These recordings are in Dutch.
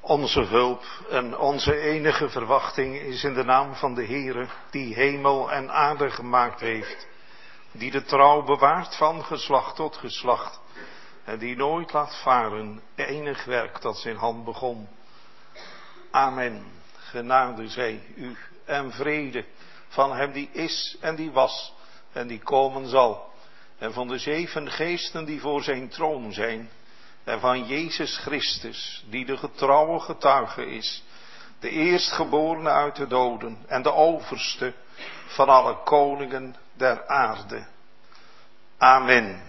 Onze hulp en onze enige verwachting is in de naam van de Heere, die hemel en aarde gemaakt heeft, die de trouw bewaart van geslacht tot geslacht, en die nooit laat varen enig werk dat zijn hand begon. Amen. Genade zij u en vrede van hem die is en die was en die komen zal, en van de 7 geesten die voor zijn troon zijn, en van Jezus Christus, die de getrouwe getuige is, de eerstgeborene uit de doden en de overste van alle koningen der aarde. Amen.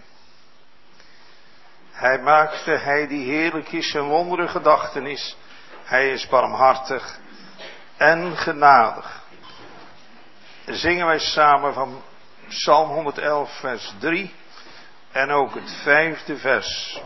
Hij die heerlijk is en wondere gedachtenis, hij is barmhartig en genadig. Zingen wij samen van Psalm 111 vers 3 en ook het 5e vers.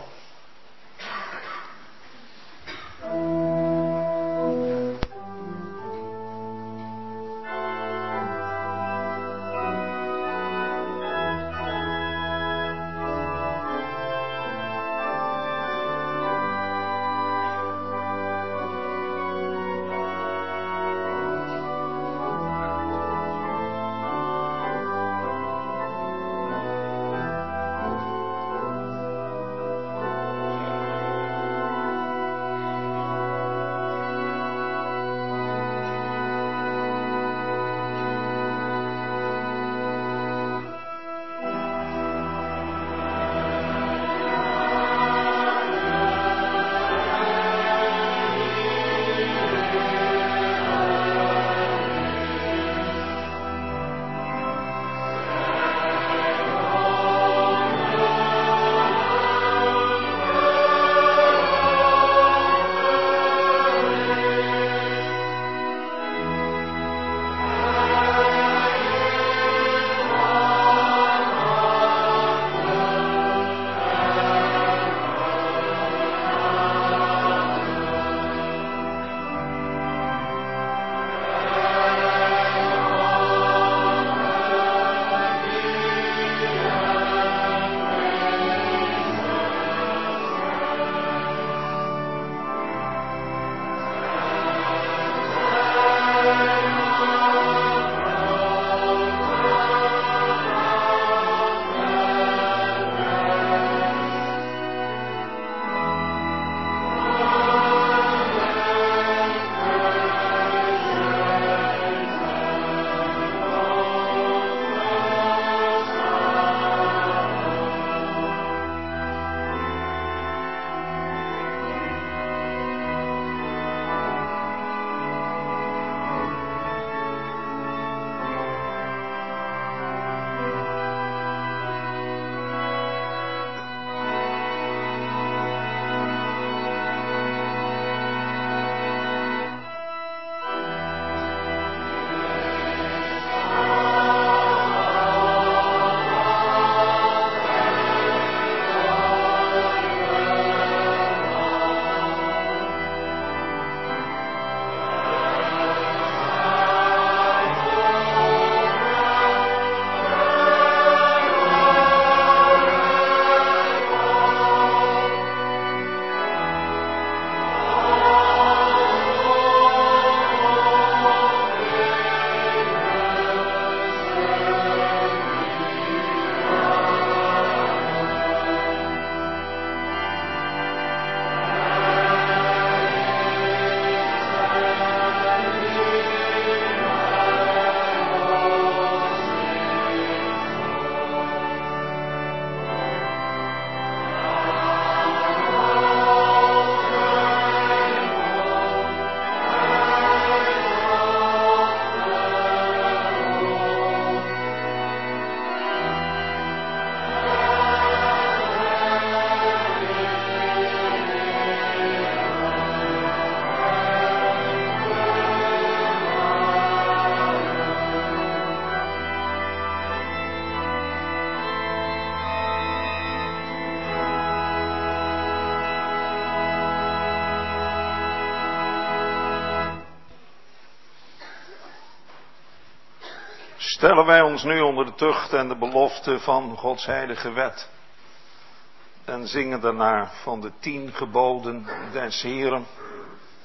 Stellen wij ons nu onder de tucht en de belofte van Gods heilige wet. En zingen daarna van de 10 geboden des Heeren.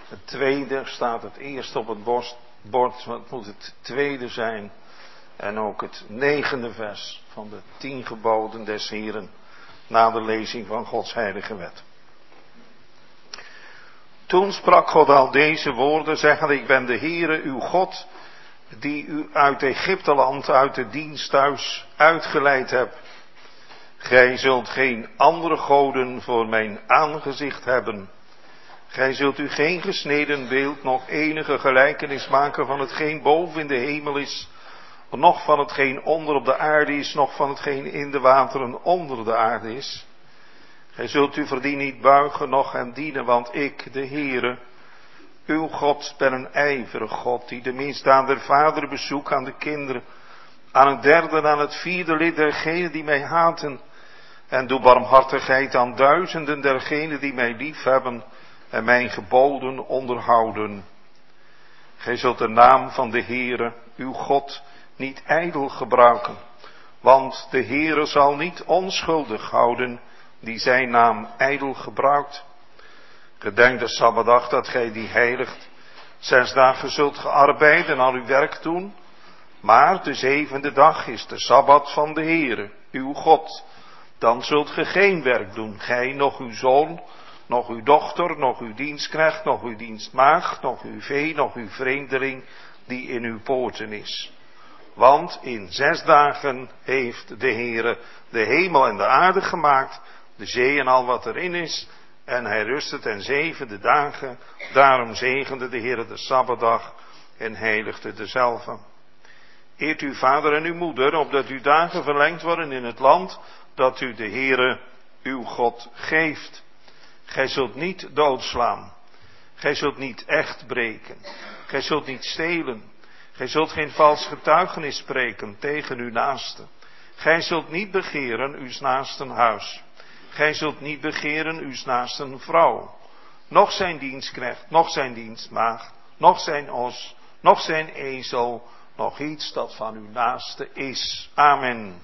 Het tweede staat het eerst op het bord, maar het moet het tweede zijn. En ook het 9e vers van de 10 geboden des Heren na de lezing van Gods heilige wet. Toen sprak God al deze woorden, zeggende: ik ben de Heere uw God, die u uit Egypteland, uit de diensthuis uitgeleid heb. Gij zult geen andere goden voor mijn aangezicht hebben. Gij zult u geen gesneden beeld, nog enige gelijkenis maken van hetgeen boven in de hemel is, noch van hetgeen onder op de aarde is, noch van hetgeen in de wateren onder de aarde is. Gij zult u voor die niet buigen, noch hem dienen, want ik, de Heere, uw God, ben een ijverig God, die de misdaad der vader bezoekt aan de kinderen, aan het derde en aan het vierde lid dergenen die mij haten, en doe barmhartigheid aan duizenden dergenen die mij liefhebben en mijn geboden onderhouden. Gij zult de naam van de Heere, uw God, niet ijdel gebruiken, want de Heere zal niet onschuldig houden die zijn naam ijdel gebruikt. Gedenk de Sabbatdag dat gij die heiligt. 6 dagen zult ge arbeiden en al uw werk doen, maar de 7e dag is de Sabbat van de Heere, uw God. Dan zult ge geen werk doen, gij, noch uw zoon, noch uw dochter, noch uw dienstknecht, noch uw dienstmaagd, noch uw vee, noch uw vreemdeling die in uw poorten is. Want in 6 dagen heeft de Heere de hemel en de aarde gemaakt, de zee en al wat erin is, en hij rustte ten 7e dagen. Daarom zegende de Heere de Sabbatdag en heiligde dezelve. Eert uw vader en uw moeder, opdat uw dagen verlengd worden in het land dat u de Heere uw God geeft. Gij zult niet doodslaan. Gij zult niet echt breken. Gij zult niet stelen. Gij zult geen vals getuigenis spreken tegen uw naaste. Gij zult niet begeren uw naasten huis. Gij zult niet begeren uw naasten vrouw. Noch zijn dienstknecht, noch zijn dienstmaagd, noch zijn os, noch zijn ezel, nog iets dat van uw naaste is. Amen.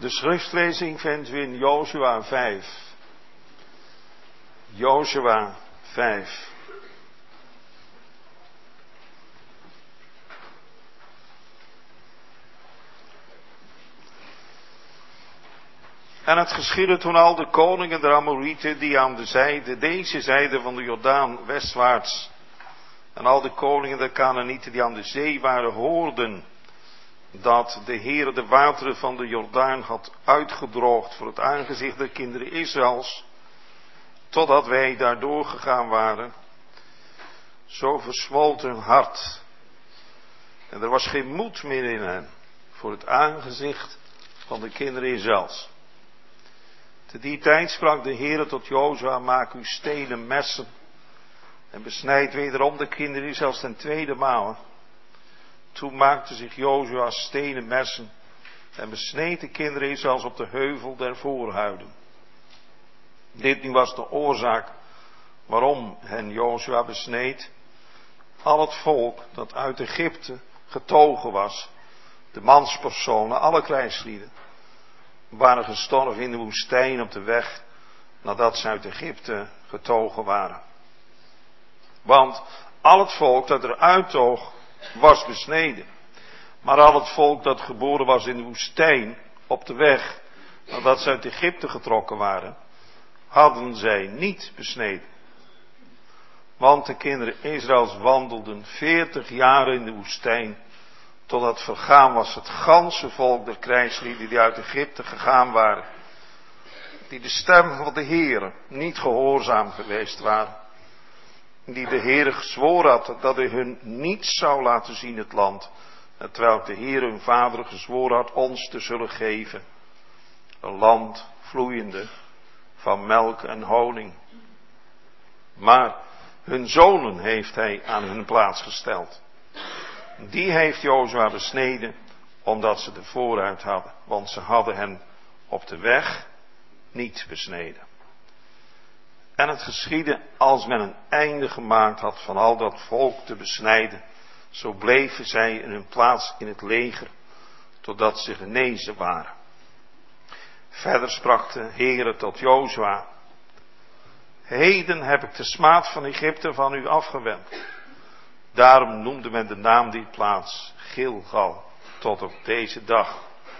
De schriftlezing vindt u in Jozua 5. Jozua 5. En het geschiedde toen al de koningen der Amorieten die aan deze zijde van de Jordaan westwaarts, en al de koningen der Kanaanieten die aan de zee waren, hoorden dat de Heere de wateren van de Jordaan had uitgedroogd voor het aangezicht der kinderen Israëls, totdat wij daardoor gegaan waren, zo versmolt hun hart. En er was geen moed meer in hen voor het aangezicht van de kinderen Israëls. Te die tijd sprak de Heere tot Jozua: maak uw stenen messen en besnijd wederom de kinderen Israëls ten tweede male. Toen maakte zich Jozua stenen messen en besneed de kinderen Israëls op de heuvel der voorhuiden. Dit nu was de oorzaak waarom hen Jozua besneed. Al het volk dat uit Egypte getogen was, de manspersonen, alle krijgslieden, waren gestorven in de woestijn op de weg nadat ze uit Egypte getogen waren. Want al het volk dat er uittoog was besneden. Maar al het volk dat geboren was in de woestijn op de weg nadat ze uit Egypte getrokken waren, hadden zij niet besneden. Want de kinderen Israëls wandelden 40 jaar in de woestijn, totdat vergaan was het ganse volk der krijgslieden die uit Egypte gegaan waren, die de stem van de Heere niet gehoorzaam geweest waren, die de Heere gezworen had dat hij hun niet zou laten zien het land, terwijl de Heere hun vader gezworen had ons te zullen geven, een land vloeiende van melk en honing. Maar hun zonen heeft hij aan hun plaats gesteld. Die heeft Jozua besneden, omdat ze de vooruit hadden, want ze hadden hen op de weg niet besneden. En het geschiedde, als men een einde gemaakt had van al dat volk te besnijden, zo bleven zij in hun plaats in het leger, totdat ze genezen waren. Verder sprak de Heere tot Jozua: heden heb ik de smaad van Egypte van u afgewend. Daarom noemde men de naam die plaats Gilgal tot op deze dag.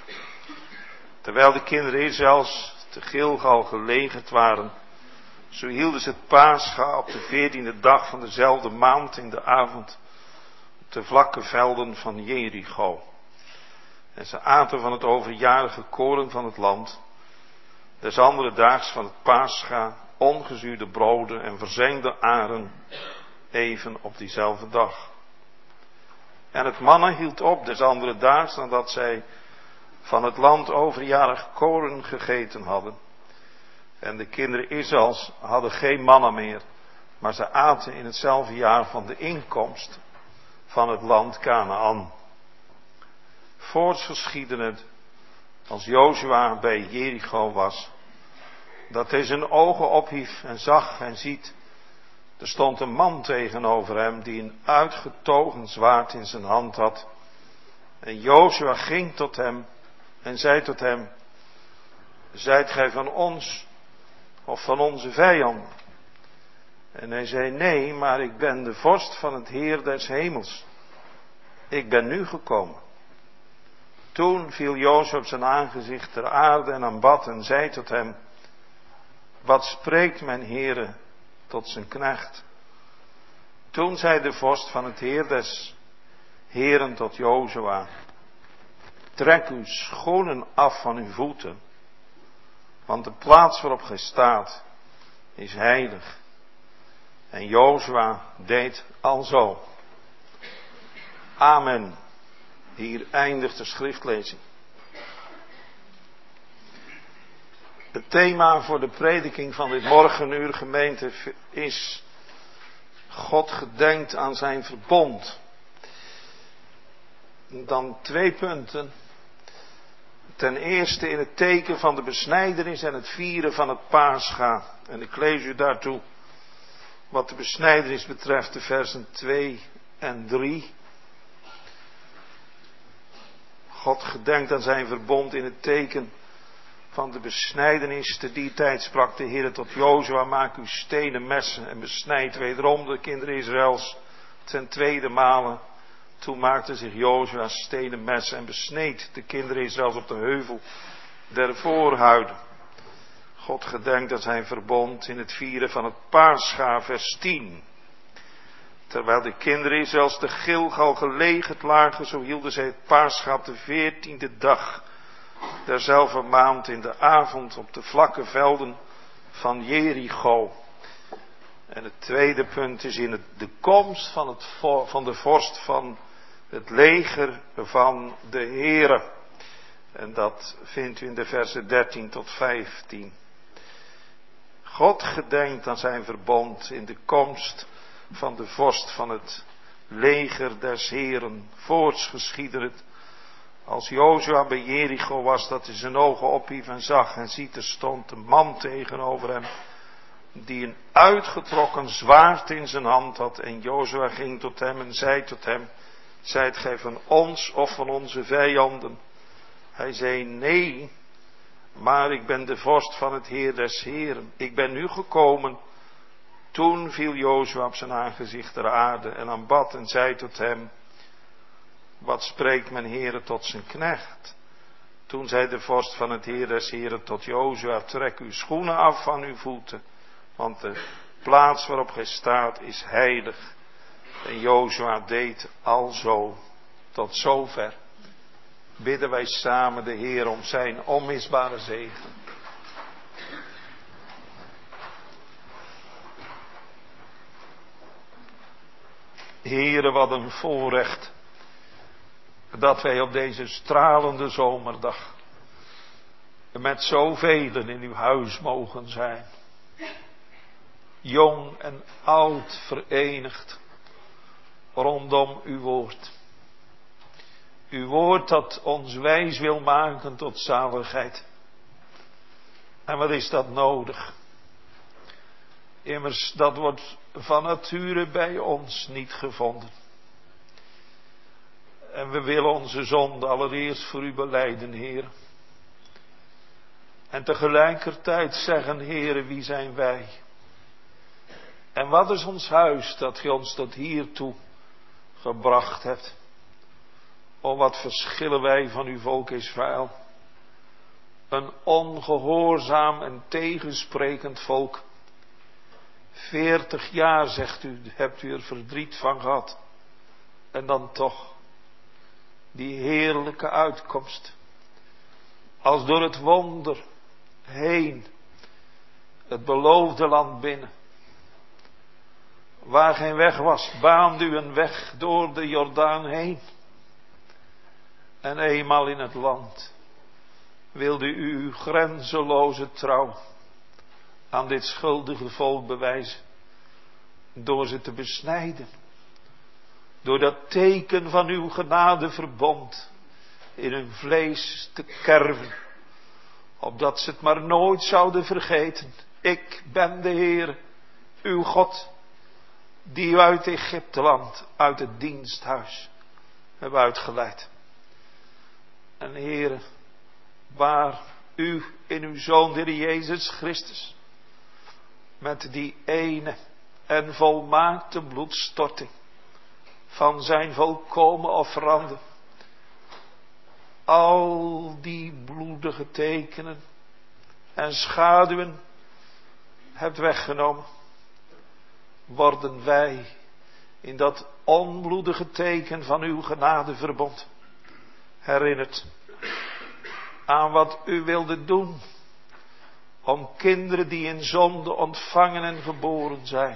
Terwijl de kinderen Israëls te Gilgal gelegerd waren, zo hielden ze het Pascha op de 14e dag van dezelfde maand in de avond op de vlakke velden van Jericho. En ze aten van het overjarige koren van het land, des andere daags van het Pascha ongezuurde broden en verzengde aren, even op diezelfde dag. En het mannen hield op des andere daags nadat zij van het land overjarig koren gegeten hadden. En de kinderen Israëls hadden geen manna meer, maar ze aten in hetzelfde jaar van de inkomst van het land Kanaan. Voorts geschiedde het, als Jozua bij Jericho was, dat hij zijn ogen ophief en zag en ziet, er stond een man tegenover hem die een uitgetogen zwaard in zijn hand had. En Jozua ging tot hem en zei tot hem: zijt gij van ons of van onze vijanden? En hij zei: nee, maar ik ben de vorst van het Heer des hemels. Ik ben nu gekomen. Toen viel Jozua op zijn aangezicht ter aarde en aanbad en zei tot hem: wat spreekt mijn Heere tot zijn knecht? Toen zei de vorst van het Heer des Heren tot Jozua: trek uw schoenen af van uw voeten, want de plaats waarop gij staat is heilig. En Jozua deed alzo. Amen. Hier eindigt de schriftlezing. Het thema voor de prediking van dit morgenuur, gemeente, is: God gedenkt aan zijn verbond. Dan 2 punten. Ten eerste in het teken van de besnijdenis en het vieren van het Pascha. En ik lees u daartoe wat de besnijdenis betreft de versen 2 en 3. God gedenkt aan zijn verbond in het teken van de besnijdenis. Te die tijd sprak de Heer tot Jozua: maak uw stenen messen en besnijd wederom de kinderen Israëls. Ten tweede male. Toen maakte zich Jozua stenen messen en besneed de kinderen Israëls op de heuvel der voorhuiden. God gedenkt aan zijn verbond in het vieren van het Pascha, vers 10. Terwijl de kinderen Israëls te Gilgal gelegerd lagen, zo hielden zij het Pascha op de 14e dag derzelfde maand in de avond op de vlakke velden van Jericho. En het tweede punt is in de komst van de vorst van het leger van de Heere. En dat vindt u in de versen 13 tot 15. God gedenkt aan zijn verbond in de komst van de vorst van het leger des Heeren. Voorts geschiedde het, als Jozua bij Jericho was, dat hij zijn ogen ophief en zag, en ziet, er stond een man tegenover hem, die een uitgetrokken zwaard in zijn hand had. En Jozua ging tot hem en zei tot hem: zijt gij van ons of van onze vijanden? Hij zei: nee, maar ik ben de vorst van het Heer des Heren. Ik ben nu gekomen. Toen viel Jozua op zijn aangezicht ter aarde en aanbad en zei tot hem: wat spreekt mijn Heere tot zijn knecht? Toen zei de vorst van het Heer des Heren tot Jozua: trek uw schoenen af van uw voeten, want de plaats waarop gij staat is heilig. En Jozua deed alzo. Tot zover bidden wij samen de Heer om zijn onmisbare zegen. Heere, wat een voorrecht dat wij op deze stralende zomerdag met zoveel in uw huis mogen zijn. Jong en oud verenigd rondom uw woord. Uw woord dat ons wijs wil maken tot zaligheid. En wat is dat nodig? Immers, dat wordt van nature bij ons niet gevonden. En we willen onze zonde allereerst voor u belijden, Heer. En tegelijkertijd zeggen: Heere, wie zijn wij? En wat is ons huis dat gij ons tot hiertoe gebracht hebt? O, wat verschillen wij van uw volk Israël. Een ongehoorzaam en tegensprekend volk. 40 jaar, zegt u, hebt u er verdriet van gehad. En dan toch die heerlijke uitkomst. Als door het wonder heen het beloofde land binnen. Waar geen weg was, baande u een weg door de Jordaan heen. En eenmaal in het land wilde u uw grenzeloze trouw aan dit schuldige volk bewijzen. Door ze te besnijden. Door dat teken van uw genadeverbond in hun vlees te kerven. Opdat ze het maar nooit zouden vergeten. Ik ben de Heer, uw God, die u uit Egypteland, uit het diensthuis, heb uitgeleid. En Heere, waar u in uw Zoon, de Heer Jezus Christus, met die ene en volmaakte bloedstorting van zijn volkomen offerande, al die bloedige tekenen en schaduwen hebt weggenomen, worden wij in dat onbloedige teken van uw genadeverbond herinnerd aan wat u wilde doen om kinderen die in zonde ontvangen en geboren zijn,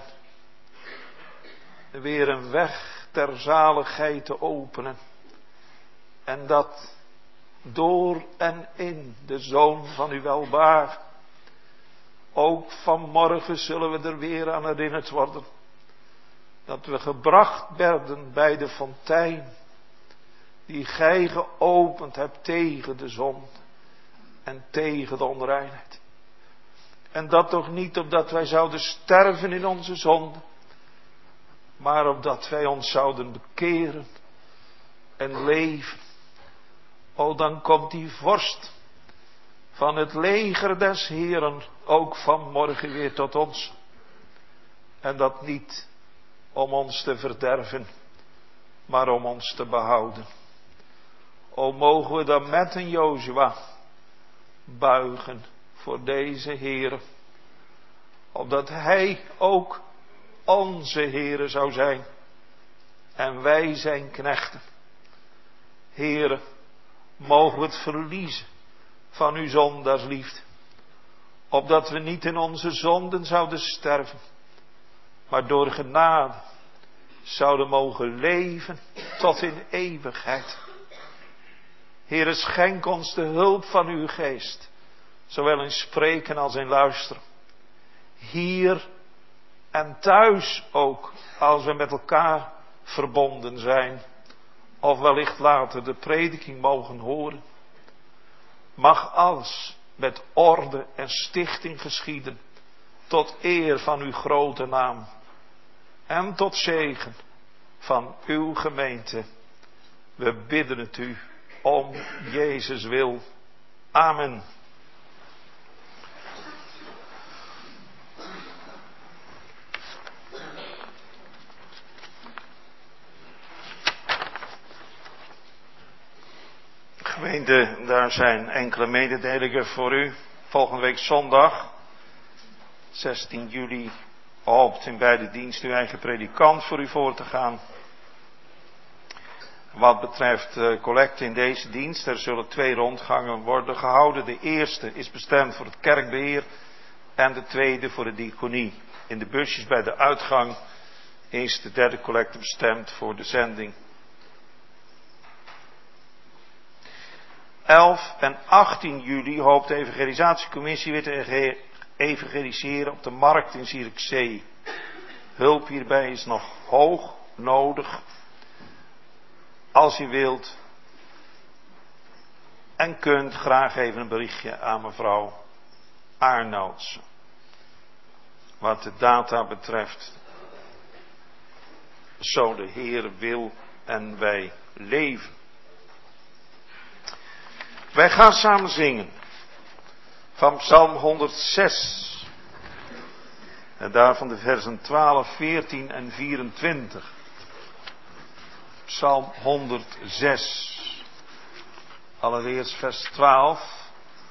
weer een weg ter zaligheid te openen. En dat door en in de Zoon van uw welbaar. Ook vanmorgen zullen we er weer aan herinnerd worden. Dat we gebracht werden bij de fontein die gij geopend hebt tegen de zonde en tegen de onreinheid. En dat toch niet opdat wij zouden sterven in onze zonde, maar opdat wij ons zouden bekeren en leven. O, dan komt die vorst van het leger des Heeren ook vanmorgen weer tot ons. En dat niet om ons te verderven, maar om ons te behouden. O mogen we dan met een Jozua buigen voor deze Heere, opdat Hij ook onze Heere zou zijn en wij zijn knechten. Heere, mogen we het verliezen van uw zondaarsliefde, opdat we niet in onze zonden zouden sterven, maar door genade zouden mogen leven tot in eeuwigheid. Heere, schenk ons de hulp van uw geest, zowel in spreken als in luisteren. Hier en thuis ook, als we met elkaar verbonden zijn, of wellicht later de prediking mogen horen. Mag alles met orde en stichting geschieden, tot eer van uw grote naam en tot zegen van uw gemeente. We bidden het u om Jezus wil. Amen. Gemeente, daar zijn enkele mededelingen voor u. Volgende week zondag, 16 juli, hoopt in beide diensten uw eigen predikant voor u voor te gaan. Wat betreft collecte in deze dienst, er zullen 2 rondgangen worden gehouden. De eerste is bestemd voor het kerkbeheer en de tweede voor de diaconie. In de busjes bij de uitgang is de derde collecte bestemd voor de zending. 11 en 18 juli hoopt de evangelisatiecommissie weer te evangeliseren op de markt in Zierikzee. Hulp hierbij is nog hoog nodig. Als u wilt en kunt, graag even een berichtje aan mevrouw Arnoudsen. Wat de data betreft, zo de Heer wil en wij leven. Wij gaan samen zingen van Psalm 106 en daarvan de versen 12, 14 en 24. Psalm 106, allereerst vers 12.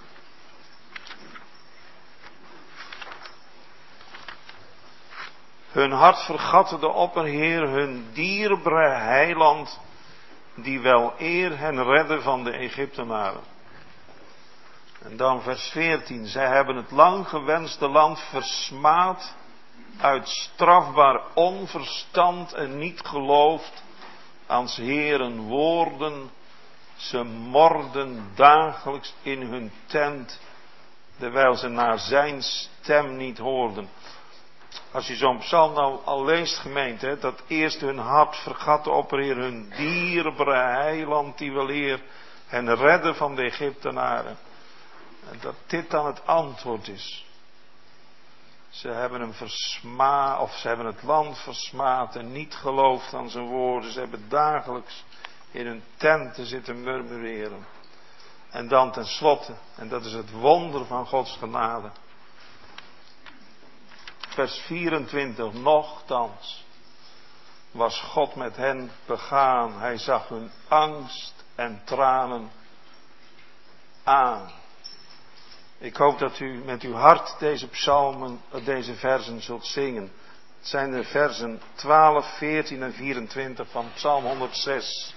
Hun hart vergatte de opperheer, hun dierbare heiland, die wel eer hen redde van de Egyptenaren. En dan vers 14. Zij hebben het lang gewenste land versmaad, uit strafbaar onverstand en niet geloofd aan 's Heeren woorden. Ze morden dagelijks in hun tent, terwijl ze naar zijn stem niet hoorden. Als je zo'n psalm nou al leest, gemeente, dat eerst hun hart vergat op hun dierbare heiland, die wel eer hen redde van de Egyptenaren. En dat dit dan het antwoord is. Ze hebben hem ze hebben het land versmaad en niet geloofd aan zijn woorden. Ze hebben dagelijks in hun tenten zitten murmureren. En dan tenslotte, en dat is het wonder van Gods genade. Vers 24, nochtans was God met hen begaan. Hij zag hun angst en tranen aan. Ik hoop dat u met uw hart deze versen zult zingen. Het zijn de versen 12, 14 en 24 van Psalm 106.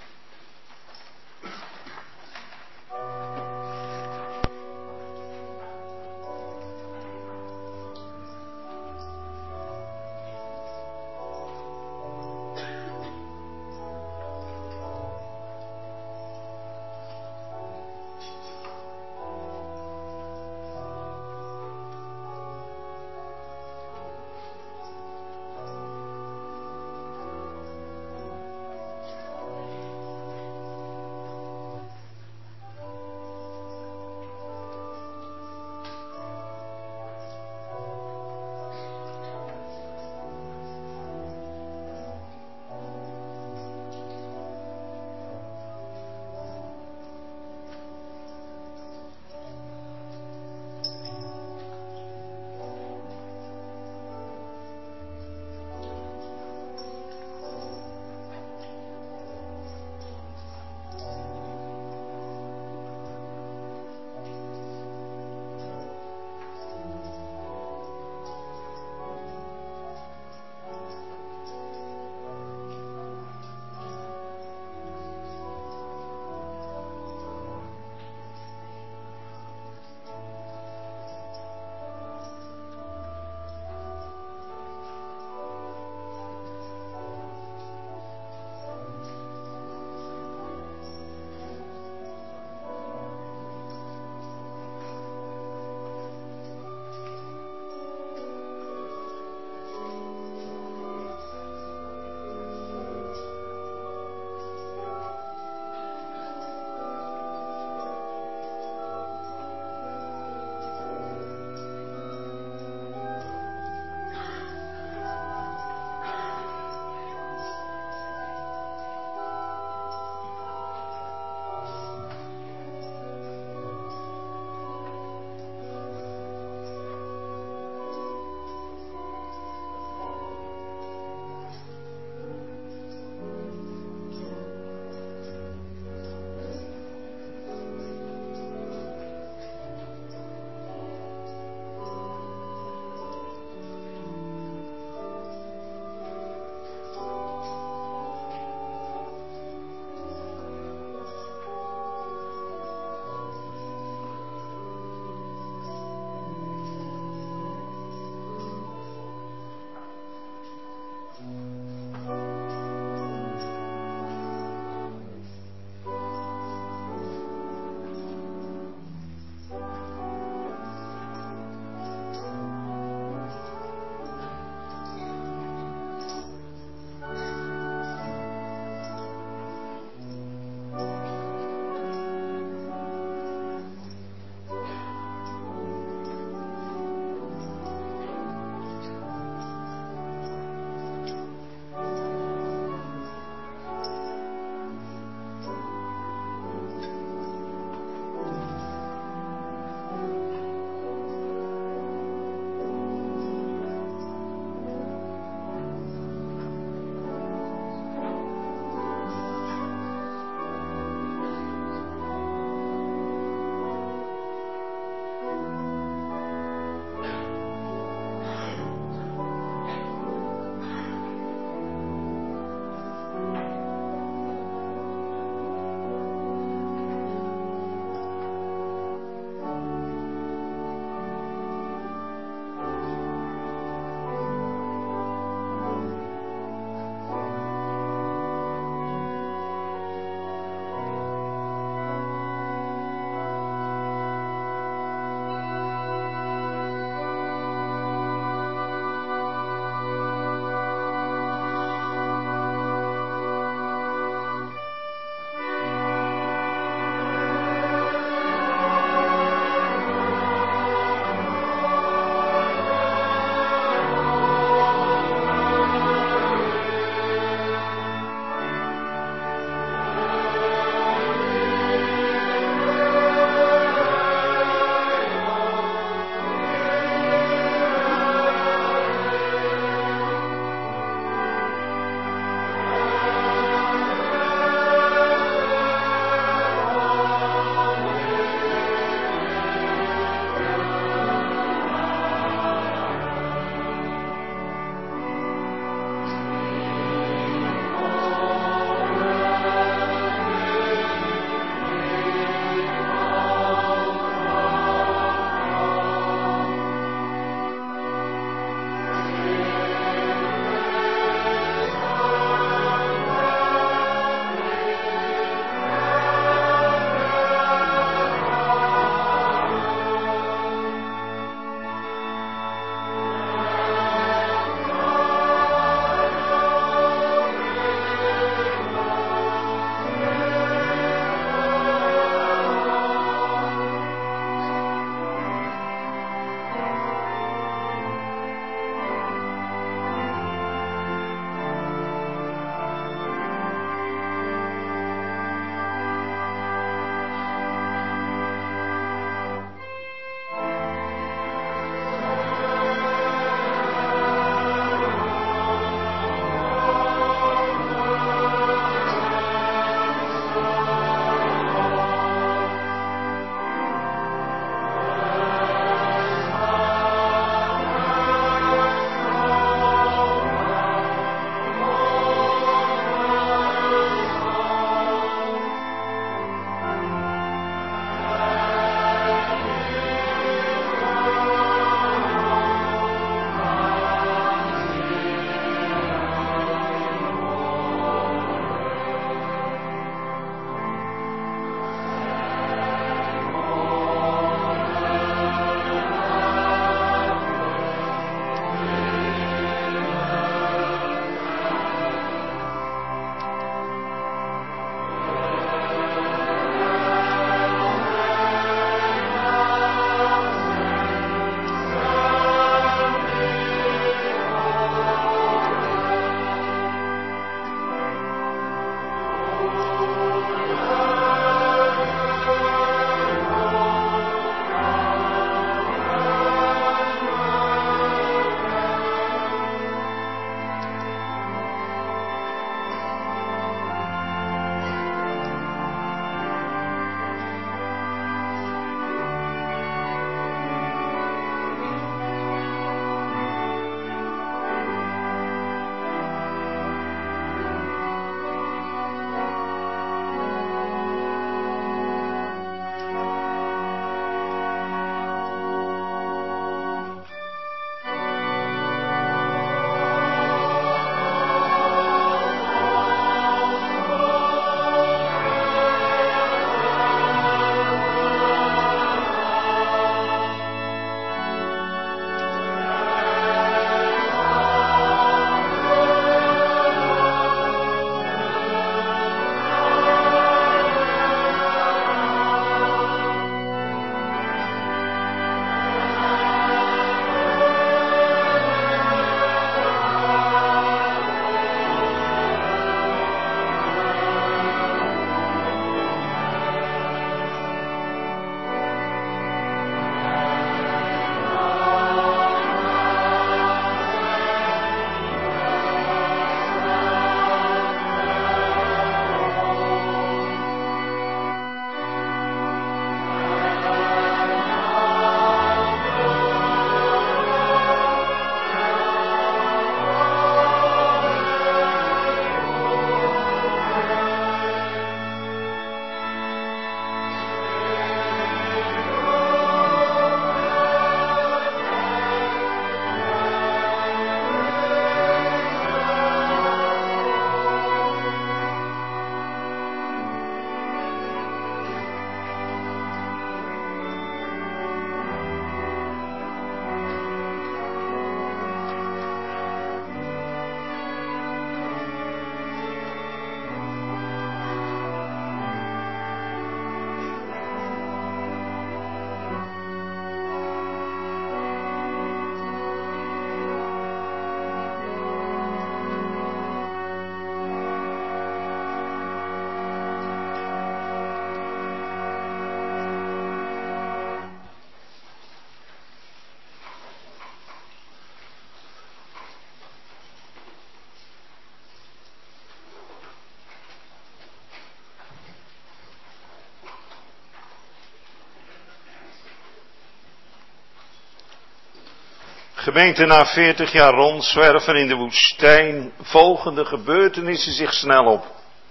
Gemeente, na 40 jaar rondzwerven in de woestijn volgen de gebeurtenissen zich snel op.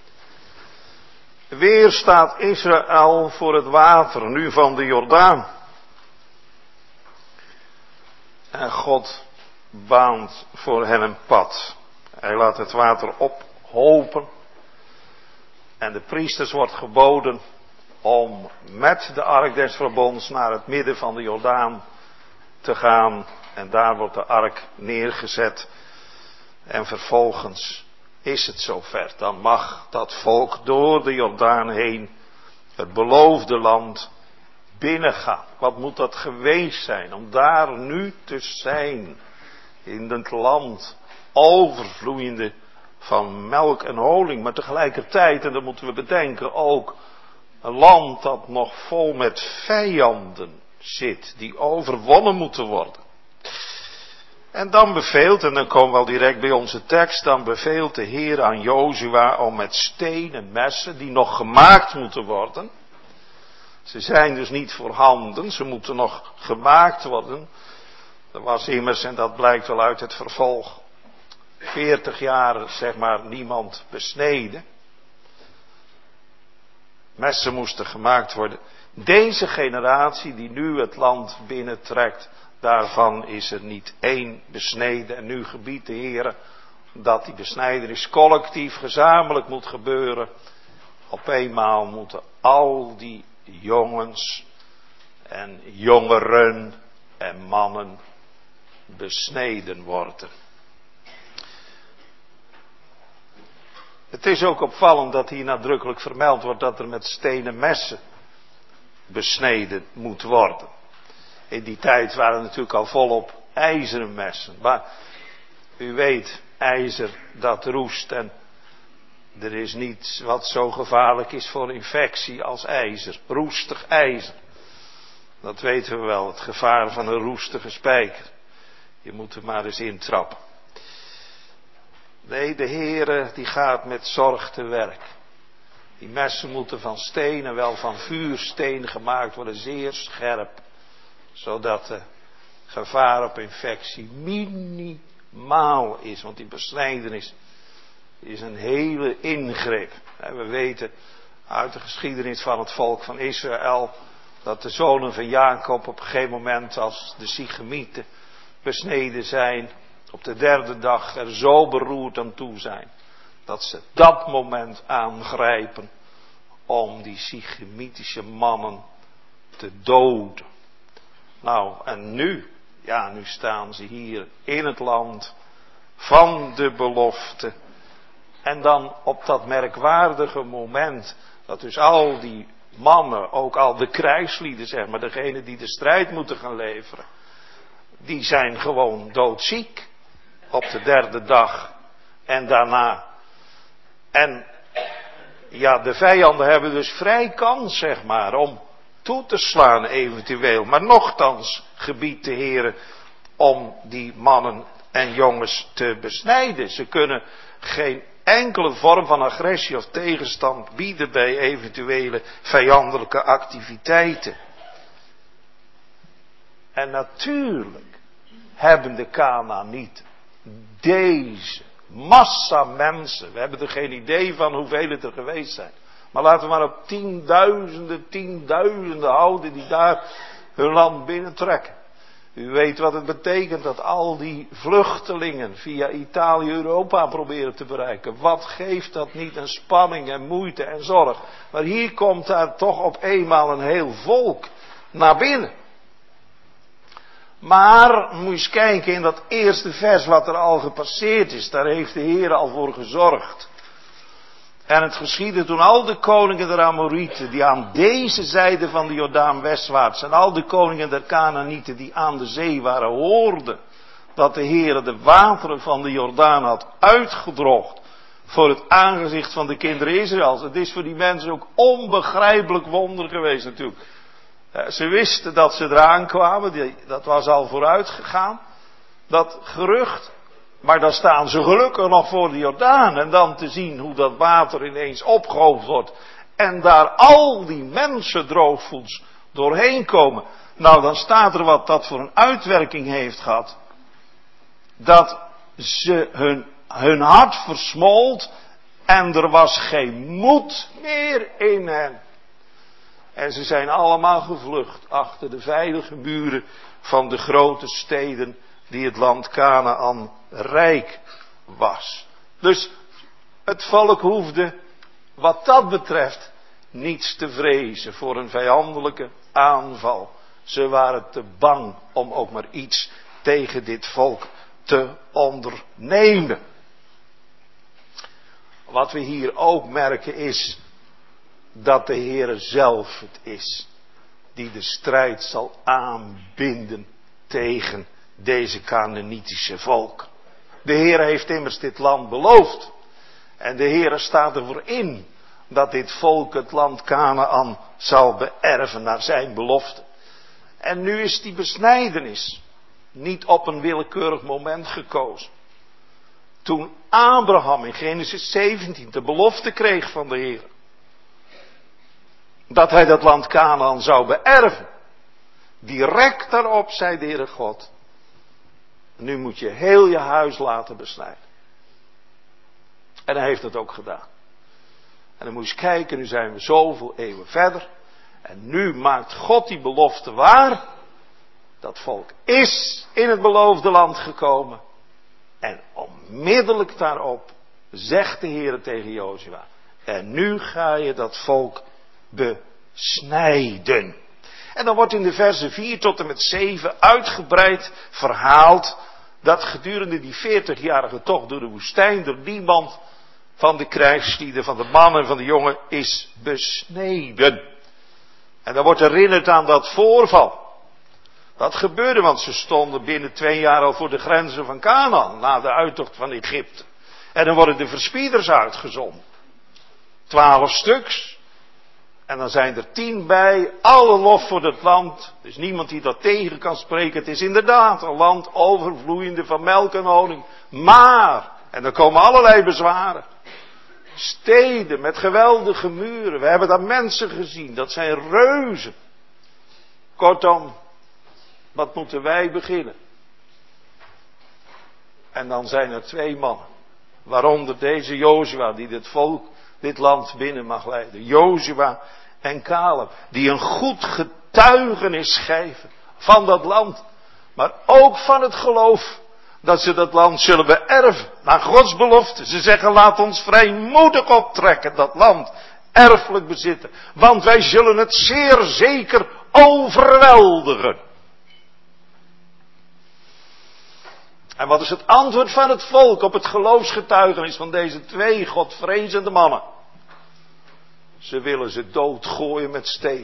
Weer staat Israël voor het water, nu van de Jordaan. En God baant voor hen een pad. Hij laat het water ophopen. En de priesters wordt geboden om met de ark des verbonds naar het midden van de Jordaan te gaan. En daar wordt de ark neergezet. En vervolgens is het zover. Dan mag dat volk door de Jordaan heen het beloofde land binnengaan. Wat moet dat geweest zijn om daar nu te zijn. In het land overvloeiende van melk en honing. Maar tegelijkertijd, en dat moeten we bedenken, ook een land dat nog vol met vijanden zit. Die overwonnen moeten worden. En dan beveelt, en dan komen we al direct bij onze tekst, dan beveelt de Heer aan Jozua om met stenen messen die nog gemaakt moeten worden. Ze zijn dus niet voorhanden, ze moeten nog gemaakt worden. Er was immers, en dat blijkt wel uit het vervolg, 40 jaar zeg maar niemand besneden. Messen moesten gemaakt worden. Deze generatie die nu het land binnentrekt, daarvan is er niet één besneden. En nu gebiedt de Heer dat die besnijdenis collectief, gezamenlijk moet gebeuren. Op eenmaal moeten al die jongens en jongeren en mannen besneden worden. Het is ook opvallend dat hier nadrukkelijk vermeld wordt dat er met stenen messen besneden moet worden. In die tijd waren er natuurlijk al volop ijzeren messen. Maar u weet, ijzer dat roest en er is niets wat zo gevaarlijk is voor infectie als ijzer. Roestig ijzer. Dat weten we wel, het gevaar van een roestige spijker. Je moet er maar eens intrappen. Nee, de Heere die gaat met zorg te werk. Die messen moeten van steen en wel van vuursteen gemaakt worden, zeer scherp. Zodat de gevaar op infectie minimaal is. Want die besnijdenis is een hele ingreep. We weten uit de geschiedenis van het volk van Israël dat de zonen van Jacob op een gegeven moment als de Sichemieten besneden zijn, op de derde dag er zo beroerd aan toe zijn, dat ze dat moment aangrijpen om die Sichemitische mannen te doden. Nou, en nu staan ze hier in het land van de belofte. En dan op dat merkwaardige moment, dat dus al die mannen, ook al de krijgslieden zeg maar, degene die de strijd moeten gaan leveren, die zijn gewoon doodziek op de derde dag en daarna. En ja, de vijanden hebben dus vrij kans zeg maar om toe te slaan eventueel. Maar nochtans gebiedt de Heer om die mannen en jongens te besnijden. Ze kunnen geen enkele vorm van agressie of tegenstand bieden bij eventuele vijandelijke activiteiten. En natuurlijk hebben de Kanaanieten deze massa mensen, we hebben er geen idee van hoeveel het er geweest zijn. Maar laten we maar op tienduizenden houden die daar hun land binnentrekken. U weet wat het betekent dat al die vluchtelingen via Italië Europa proberen te bereiken. Wat geeft dat niet een spanning en moeite en zorg. Maar hier komt daar toch op eenmaal een heel volk naar binnen. Maar moet je eens kijken in dat eerste vers wat er al gepasseerd is. Daar heeft de Heer al voor gezorgd. En het geschiedde toen al de koningen der Amorieten die aan deze zijde van de Jordaan westwaarts en al de koningen der Kanaanieten die aan de zee waren hoorden dat de Heer de wateren van de Jordaan had uitgedroogd voor het aangezicht van de kinderen Israëls. Het is voor die mensen ook onbegrijpelijk wonder geweest natuurlijk. Ze wisten dat ze eraan kwamen, dat was al vooruit gegaan, dat gerucht. Maar dan staan ze gelukkig nog voor de Jordaan. En dan te zien hoe dat water ineens opgehoogd wordt. En daar al die mensen droogvoets doorheen komen. Nou, dan staat er wat dat voor een uitwerking heeft gehad. dat ze hun hart versmolt en er was geen moed meer in hen. En ze zijn allemaal gevlucht achter de veilige muren van de grote steden die het land Kanaän rijk was. Dus het volk hoefde wat dat betreft niets te vrezen voor een vijandelijke aanval. Ze waren te bang om ook maar iets tegen dit volk te ondernemen. Wat we hier ook merken is dat de Heere zelf het is die de strijd zal aanbinden tegen deze Kanaanitische volk. De Heere heeft immers dit land beloofd. En de Heere staat ervoor in dat dit volk het land Kanaän zal beërven naar zijn belofte. En nu is die besnijdenis niet op een willekeurig moment gekozen. Toen Abraham in Genesis 17 de belofte kreeg van de Heer, dat hij dat land Kanaän zou beërven. Direct daarop zei de Heere God, nu moet je heel je huis laten besnijden. En hij heeft dat ook gedaan. En dan moet je eens kijken, nu zijn we zoveel eeuwen verder. En nu maakt God die belofte waar. Dat volk is in het beloofde land gekomen. En onmiddellijk daarop zegt de Heer tegen Jozua, en nu ga je dat volk besnijden. En dan wordt in de versen 4 tot en met 7 uitgebreid verhaald dat gedurende die 40-jarige tocht door de woestijn er niemand van de krijgslieden, van de mannen en van de jongen is besneden. En dan wordt herinnerd aan dat voorval. Dat gebeurde, want ze stonden binnen 2 jaar al voor de grenzen van Kanaän, na de uittocht van Egypte. En dan worden de verspieders uitgezonden. 12 stuks. En dan zijn er 10 bij, alle lof voor het land. Er is niemand die dat tegen kan spreken. Het is inderdaad een land overvloeiende van melk en honing. Maar, en er komen allerlei bezwaren. Steden met geweldige muren. We hebben daar mensen gezien, dat zijn reuzen. Kortom, wat moeten wij beginnen? En dan zijn er 2 mannen. Waaronder deze Jozua die dit volk, dit land binnen mag leiden. Jozua en Caleb. Die een goed getuigenis geven van dat land. Maar ook van het geloof dat ze dat land zullen beërven. Naar Gods belofte. Ze zeggen, laat ons vrijmoedig optrekken, dat land erfelijk bezitten. Want wij zullen het zeer zeker overweldigen. En wat is het antwoord van het volk op het geloofsgetuigenis van deze 2 godvrezende mannen? Ze willen ze doodgooien met steen.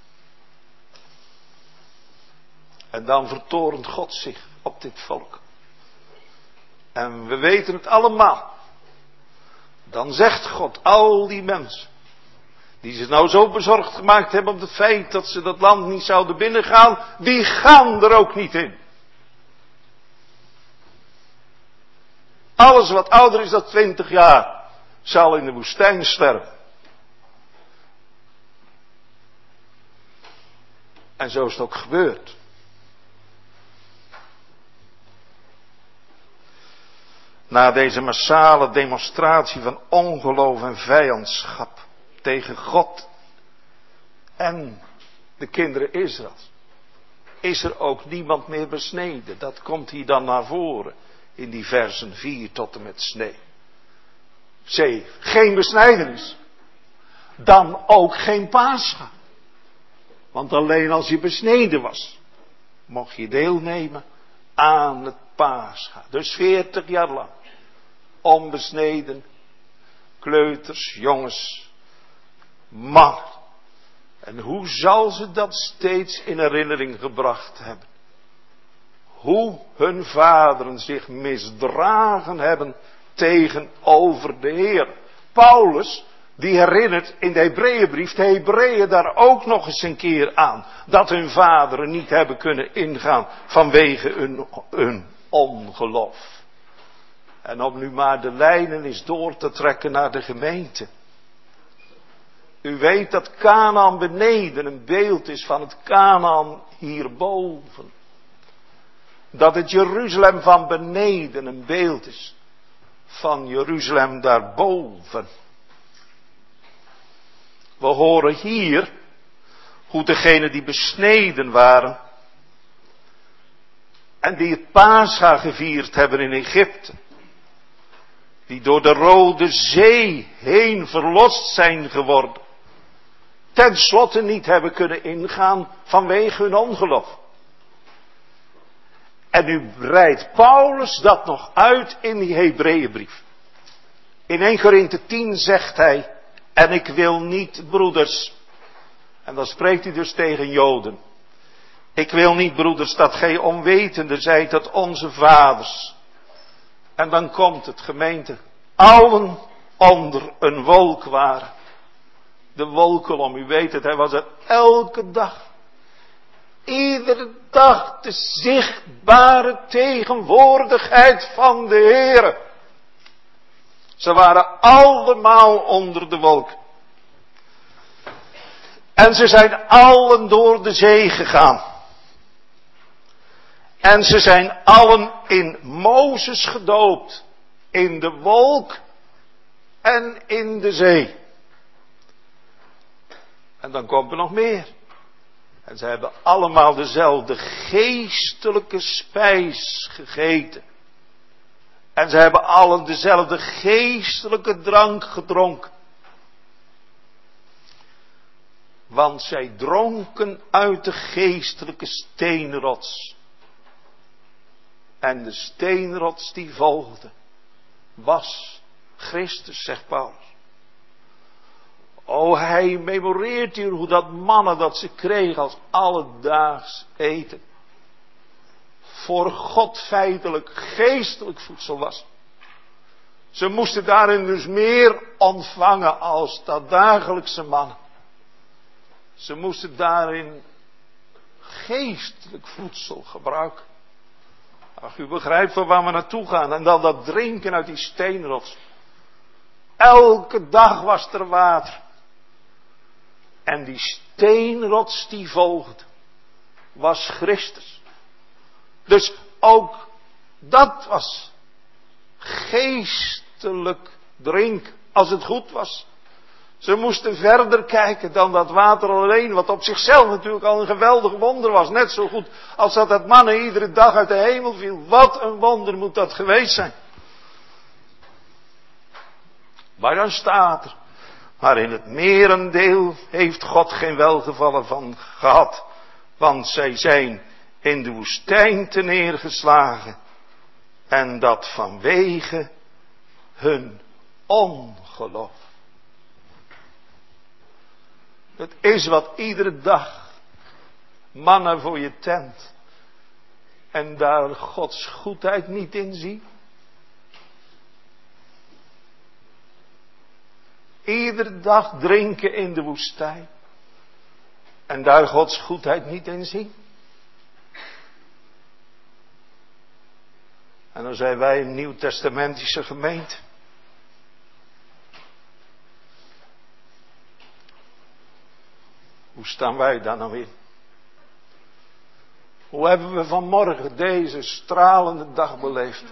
En dan vertorent God zich op dit volk. En we weten het allemaal. Dan zegt God, al die mensen die zich nou zo bezorgd gemaakt hebben op het feit dat ze dat land niet zouden binnengaan, die gaan er ook niet in. Alles wat ouder is dan 20 jaar zal in de woestijn sterven. En zo is het ook gebeurd. Na deze massale demonstratie van ongeloof en vijandschap tegen God en de kinderen Israëls, is er ook niemand meer besneden. Dat komt hier dan naar voren in die versen 4 tot en met 7. Geen besnijdenis. Dan ook geen Pascha. Want alleen als je besneden was, mocht je deelnemen aan het Pascha. Dus 40 jaar lang. Onbesneden, kleuters, jongens, mannen. En hoe zal ze dat steeds in herinnering gebracht hebben? Hoe hun vaderen zich misdragen hebben tegenover de Heer. Paulus, die herinnert in de Hebreeënbrief de Hebreeën daar ook nog eens een keer aan. Dat hun vaderen niet hebben kunnen ingaan vanwege hun ongeloof. En om nu maar de lijnen eens door te trekken naar de gemeente. U weet dat Kanaän beneden een beeld is van het Kanaän hierboven. dat het Jeruzalem van beneden een beeld is van Jeruzalem daarboven. We horen hier hoe degenen die besneden waren en die het Pascha gevierd hebben in Egypte, die door de Rode Zee heen verlost zijn geworden, ten slotte niet hebben kunnen ingaan vanwege hun ongeloof. En nu breidt Paulus dat nog uit in die Hebreeënbrief. In 1 Korinthe 10 zegt hij, en ik wil niet, broeders, en dan spreekt hij dus tegen Joden. Ik wil niet, broeders, dat gij onwetende zijt dat onze vaders. En dan komt het, gemeente, allen onder een wolk waren. De wolkolom, u weet het, hij was er elke dag. Iedere dag de zichtbare tegenwoordigheid van de Heere. Ze waren allemaal onder de wolk. En ze zijn allen door de zee gegaan. En ze zijn allen in Mozes gedoopt. In de wolk en in de zee. En dan komt er nog meer. En ze hebben allemaal dezelfde geestelijke spijs gegeten. En ze hebben allen dezelfde geestelijke drank gedronken. Want zij dronken uit de geestelijke steenrots. En de steenrots die volgde was Christus, zegt Paulus. O, hij memoreert hier hoe dat mannen dat ze kregen als alledaags eten. Voor God feitelijk geestelijk voedsel was. Ze moesten daarin dus meer ontvangen als dat dagelijkse mannen. Ze moesten daarin geestelijk voedsel gebruiken. Ach, u begrijpt van waar we naartoe gaan. En dan dat drinken uit die steenrots. Elke dag was er water. En die steenrots die volgde, was Christus. Dus ook dat was geestelijk drinken, als het goed was. Ze moesten verder kijken dan dat water alleen, wat op zichzelf natuurlijk al een geweldig wonder was. Net zo goed als dat het mannen iedere dag uit de hemel viel. Wat een wonder moet dat geweest zijn. Maar dan staat er, maar in het merendeel heeft God geen welgevallen van gehad. Want zij zijn in de woestijn te neergeslagen. En dat vanwege hun ongeloof. Het is wat iedere dag mannen voor je tent. En daar Gods goedheid niet in zien. Iedere dag drinken in de woestijn. En daar Gods goedheid niet in zien. En dan zijn wij een nieuwtestamentische gemeente. Hoe staan wij daar nou in? Hoe hebben we vanmorgen deze stralende dag beleefd?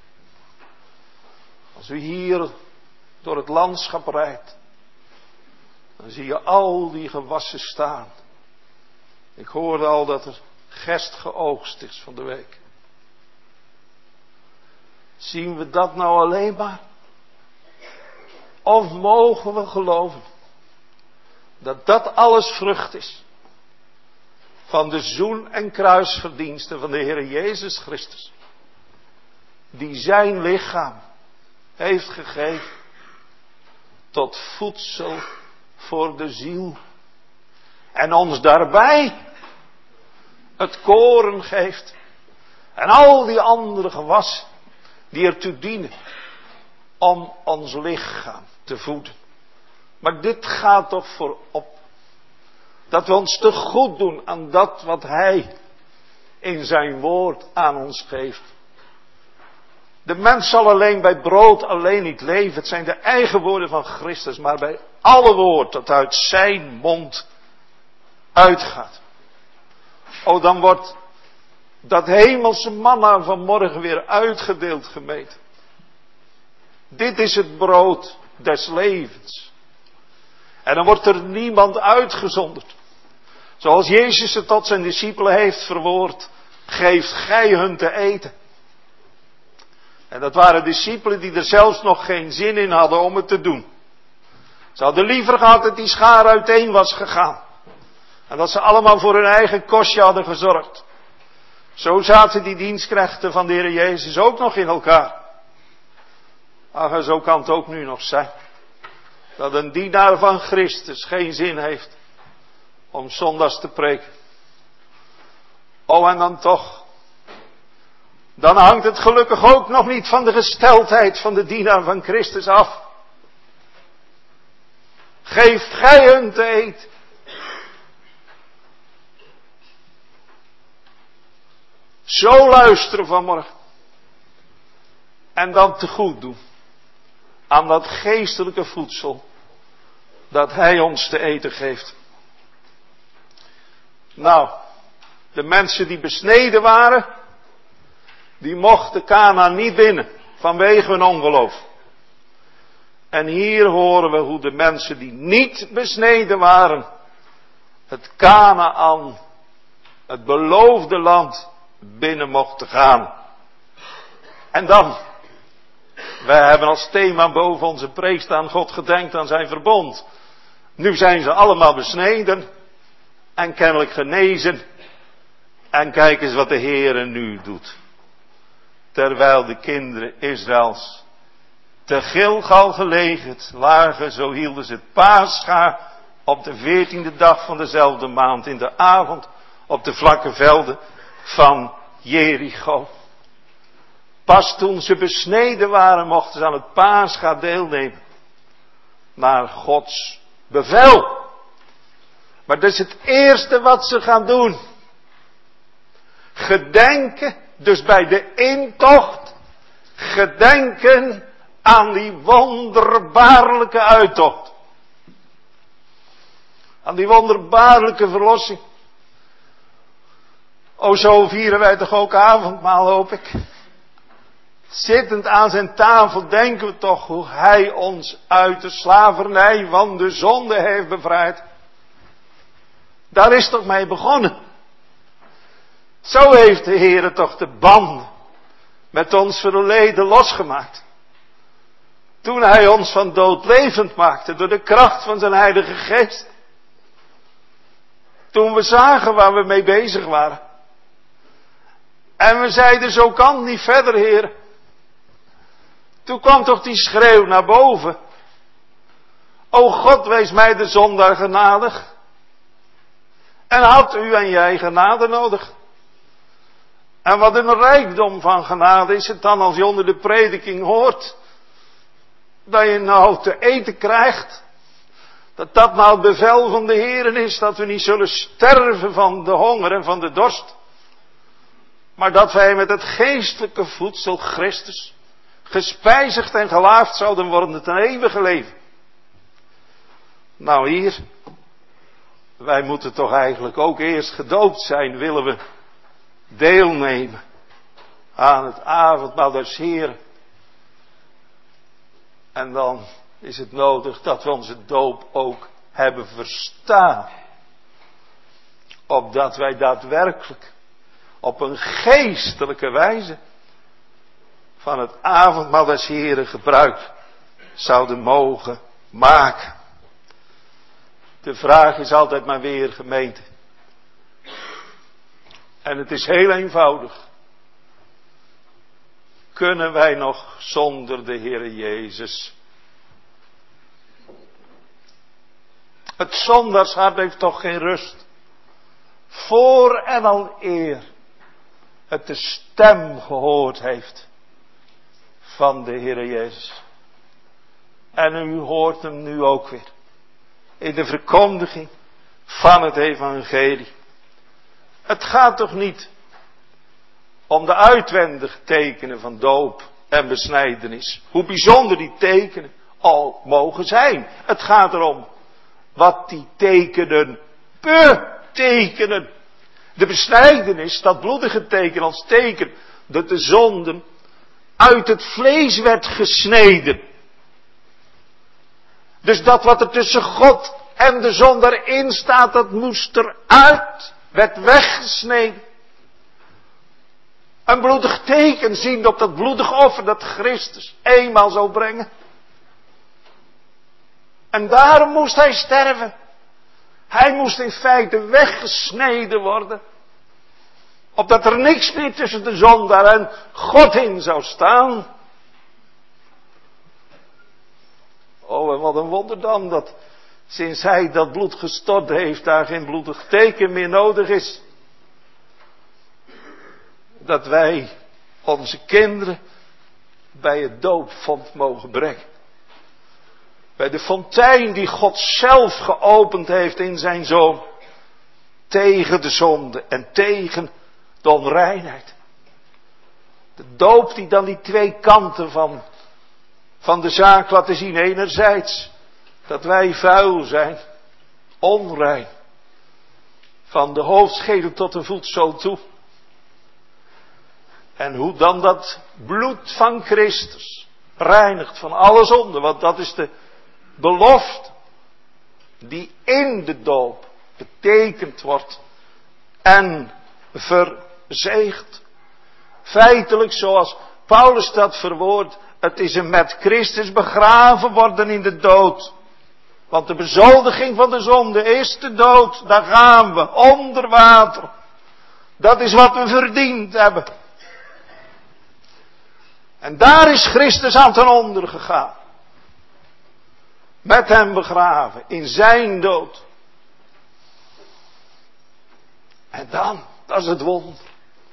Als u hier door het landschap rijdt, dan zie je al die gewassen staan. Ik hoorde al dat er gerst geoogst is van de week. Zien we dat nou alleen maar? Of mogen we geloven dat dat alles vrucht is van de zoen- en kruisverdiensten van de Heer Jezus Christus, die zijn lichaam heeft gegeven tot voedsel voor de ziel en ons daarbij het koren geeft en al die andere gewassen die ertoe dienen om ons lichaam te voeden. Maar dit gaat toch voorop. Dat we ons te goed doen aan dat wat Hij in zijn woord aan ons geeft. De mens zal alleen bij brood alleen niet leven. Het zijn de eigen woorden van Christus. Maar bij alle woord dat uit zijn mond uitgaat. Oh, dan wordt Dat hemelse manna vanmorgen weer uitgedeeld, gemeente. Dit is het brood des levens. En dan wordt er niemand uitgezonderd. Zoals Jezus het tot zijn discipelen heeft verwoord. Geeft gij hun te eten. En dat waren discipelen die er zelfs nog geen zin in hadden om het te doen. Ze hadden liever gehad dat die schaar uiteen was gegaan. En dat ze allemaal voor hun eigen kostje hadden gezorgd. Zo zaten die dienstknechten van de Heer Jezus ook nog in elkaar. Ach, en zo kan het ook nu nog zijn. Dat een dienaar van Christus geen zin heeft om zondags te preken. Oh, en dan toch. Dan hangt het gelukkig ook nog niet van de gesteldheid van de dienaar van Christus af. Geef gij hun te eten. Zo luisteren vanmorgen. En dan te goed doen. Aan dat geestelijke voedsel. Dat hij ons te eten geeft. Nou. De mensen die besneden waren. Die mochten Kanaan niet binnen. Vanwege hun ongeloof. En hier horen we hoe de mensen die niet besneden waren. Het Kanaan. Het beloofde land. Binnen mochten gaan. En dan. Wij hebben als thema boven onze preek staan. God gedenkt aan zijn verbond. Nu zijn ze allemaal besneden. En kennelijk genezen. En kijk eens wat de Heere nu doet. Terwijl de kinderen Israëls te Gilgal gelegerd lagen, zo hielden ze het Pascha op de 14e dag van dezelfde maand in de avond op de vlakke velden van Jericho. Pas toen ze besneden waren, mochten ze aan het Pascha deelnemen. Naar Gods bevel. Maar dat is het eerste wat ze gaan doen. Gedenken, dus bij de intocht, gedenken aan die wonderbaarlijke uittocht. Aan die wonderbaarlijke verlossing. O, zo vieren wij toch ook avondmaal, hoop ik. Zittend aan zijn tafel denken we toch hoe hij ons uit de slavernij van de zonde heeft bevrijd. Daar is toch mee begonnen. Zo heeft de Heere toch de band met ons verleden losgemaakt. Toen hij ons van dood levend maakte door de kracht van zijn Heilige Geest. Toen we zagen waar we mee bezig waren. En we zeiden, zo kan het niet verder, Heer. Toen kwam toch die schreeuw naar boven. O God, wees mij de zondaar genadig. En had u en jij genade nodig. En wat een rijkdom van genade is het dan als je onder de prediking hoort. Dat je nou te eten krijgt. Dat nou het bevel van de Heer is. Dat we niet zullen sterven van de honger en van de dorst. Maar dat wij met het geestelijke voedsel Christus gespijzigd en gelaafd zouden worden ten eeuwige leven. Nou hier, wij moeten toch eigenlijk ook eerst gedoopt zijn, willen we deelnemen aan het avondmaal des Heeren. En dan is het nodig dat we onze doop ook hebben verstaan. Opdat wij daadwerkelijk op een geestelijke wijze van het avondmaal des Heeren gebruik zouden mogen maken. De vraag is altijd maar weer, gemeente. En het is heel eenvoudig. Kunnen wij nog zonder de Heere Jezus? Het zondagshart heeft toch geen rust. Voor en al eer het de stem gehoord heeft van de Heere Jezus. En u hoort hem nu ook weer. In de verkondiging van het evangelie. Het gaat toch niet om de uitwendige tekenen van doop en besnijdenis. Hoe bijzonder die tekenen al mogen zijn. Het gaat erom wat die tekenen betekenen. De besnijdenis, dat bloedige teken als teken dat de zonde uit het vlees werd gesneden. Dus dat wat er tussen God en de zondaar in staat, dat moest eruit, werd weggesneden. Een bloedig teken zien op dat bloedig offer dat Christus eenmaal zou brengen. En daarom moest hij sterven. Hij moest in feite weggesneden worden. Opdat er niks meer tussen de zondaar en God in zou staan. Oh, en wat een wonder dan dat sinds hij dat bloed gestort heeft, daar geen bloedig teken meer nodig is. Dat wij onze kinderen bij het doopvont mogen brengen. Bij de fontein die God zelf geopend heeft in zijn Zoon. Tegen de zonde en tegen de onreinheid. De doop die dan die twee kanten van de zaak laten zien. Enerzijds dat wij vuil zijn, onrein. Van de hoofdschedel tot de voetzool toe. En hoe dan dat bloed van Christus reinigt van alle zonde. Want dat is de belofte die in de doop betekend wordt en verzegeld. Feitelijk zoals Paulus dat verwoordt, het is een met Christus begraven worden in de dood. Want de bezoldiging van de zonde is de dood. Daar gaan we, onder water. Dat is wat we verdiend hebben. En daar is Christus aan ten onder gegaan. Met hem begraven, in zijn dood. En dan, dat is het wonder.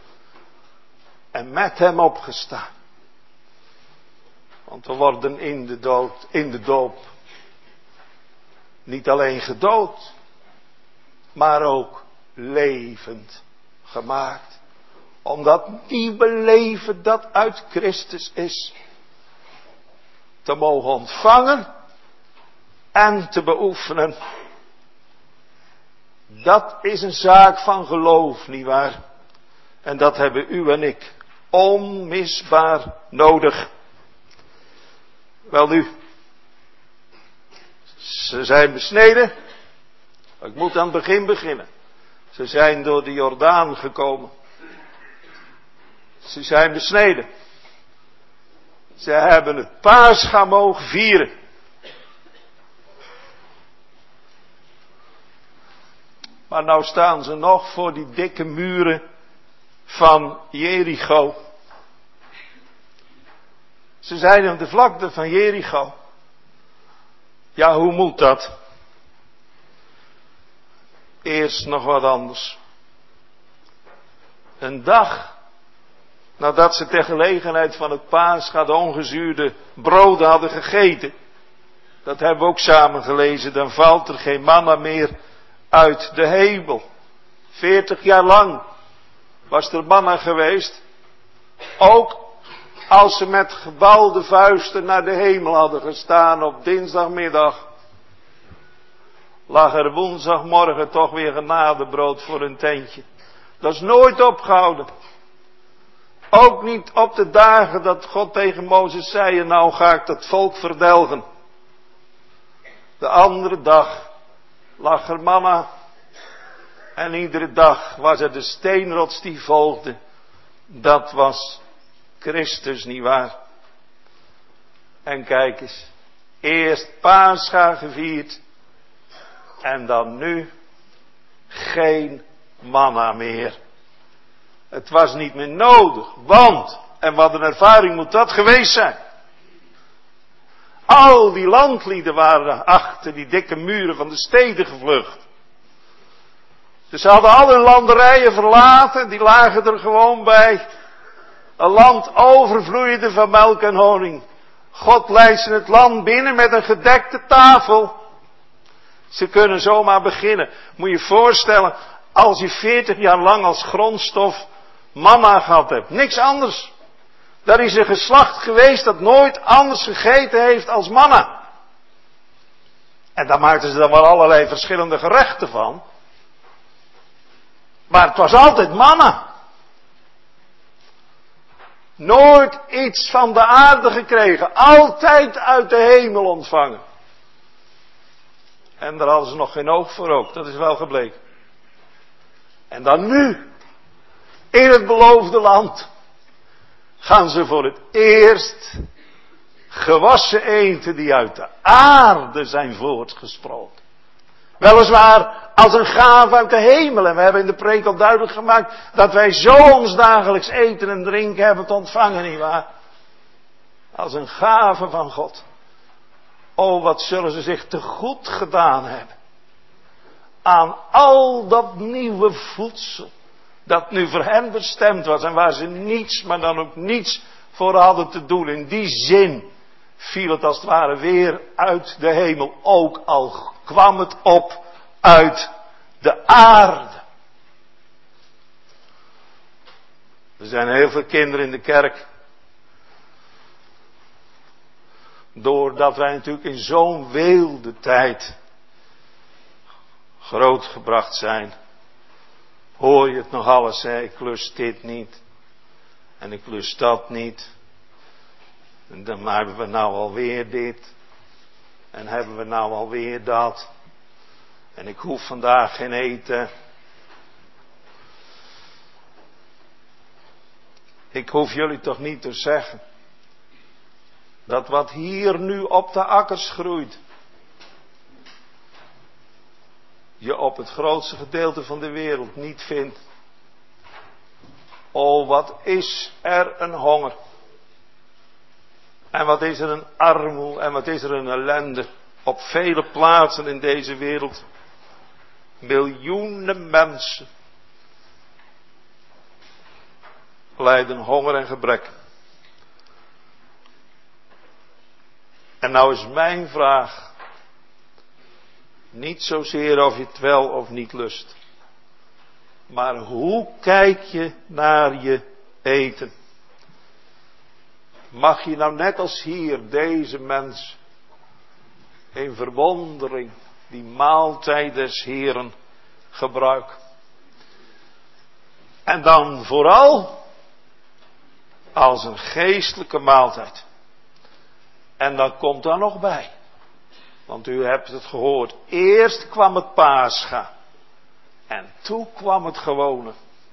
En met hem opgestaan. Want we worden in de doop. Niet alleen gedood, maar ook levend gemaakt. Omdat nieuwe leven dat uit Christus is. Te mogen ontvangen en te beoefenen. Dat is een zaak van geloof, nietwaar? En dat hebben u en ik onmisbaar nodig. Welnu, ze zijn besneden. Ik moet aan het begin beginnen. Ze zijn door de Jordaan gekomen. Ze zijn besneden. Ze hebben het Pascha mogen vieren. Maar nou staan ze nog voor die dikke muren van Jericho. Ze zijn op de vlakte van Jericho. Ja, hoe moet dat? Eerst nog wat anders. Een dag nadat ze ter gelegenheid van het Pascha de ongezuurde broden hadden gegeten. Dat hebben we ook samen gelezen. Dan valt er geen manna meer uit de hemel. 40 jaar lang was er manna geweest. Ook als ze met gebalde vuisten naar de hemel hadden gestaan op dinsdagmiddag. Lag er woensdagmorgen toch weer genadebrood voor hun tentje. Dat is nooit opgehouden. Ook niet op de dagen dat God tegen Mozes zei, en nou ga ik dat volk verdelgen. De andere dag lag er manna. En iedere dag was er de steenrots die volgde. Dat was Christus, nietwaar? En kijk eens. Eerst Pascha gevierd. En dan nu geen manna meer. Het was niet meer nodig. Want, en wat een ervaring moet dat geweest zijn. Al die landlieden waren achter die dikke muren van de steden gevlucht. Dus ze hadden al hun landerijen verlaten. Die lagen er gewoon bij. Een land overvloeide van melk en honing. God leidt ze het land binnen met een gedekte tafel. Ze kunnen zomaar beginnen. Moet je je voorstellen, als je 40 jaar lang als grondstof manna gehad hebt. Niks anders. Daar is een geslacht geweest dat nooit anders gegeten heeft als manna. En daar maakten ze dan wel allerlei verschillende gerechten van. Maar het was altijd manna. Nooit iets van de aarde gekregen. Altijd uit de hemel ontvangen. En daar hadden ze nog geen oog voor ook. Dat is wel gebleken. En dan nu. In het beloofde land. Gaan ze voor het eerst gewassen eten die uit de aarde zijn voortgesproken. Weliswaar als een gave uit de hemel. En we hebben in de preek al duidelijk gemaakt dat wij zo ons dagelijks eten en drinken hebben te ontvangen, nietwaar? Als een gave van God. Oh, wat zullen ze zich te goed gedaan hebben. Aan al dat nieuwe voedsel. Dat nu voor hen bestemd was en waar ze niets, maar dan ook niets voor hadden te doen. In die zin viel het als het ware weer uit de hemel. Ook al kwam het op uit de aarde. Er zijn heel veel kinderen in de kerk. Doordat wij natuurlijk in zo'n weelde tijd grootgebracht zijn. Hoor je het nog alles, hè? Ik lust dit niet. En ik lust dat niet. En dan hebben we nou alweer dit. En hebben we nou alweer dat. En ik hoef vandaag geen eten. Ik hoef jullie toch niet te zeggen. Dat wat hier nu op de akkers groeit. Je op het grootste gedeelte van de wereld niet vindt. Oh, wat is er een honger. En wat is er een armoede en wat is er een ellende. Op vele plaatsen in deze wereld. Miljoenen mensen lijden honger en gebrek. En nou is mijn vraag. Niet zozeer of je het wel of niet lust. Maar hoe kijk je naar je eten? Mag je nou net als hier deze mens in verwondering die maaltijd des Heeren gebruiken? En dan vooral als een geestelijke maaltijd. En dan komt daar nog bij. Want u hebt het gehoord. Eerst kwam het Pascha. En toen kwam het gewone.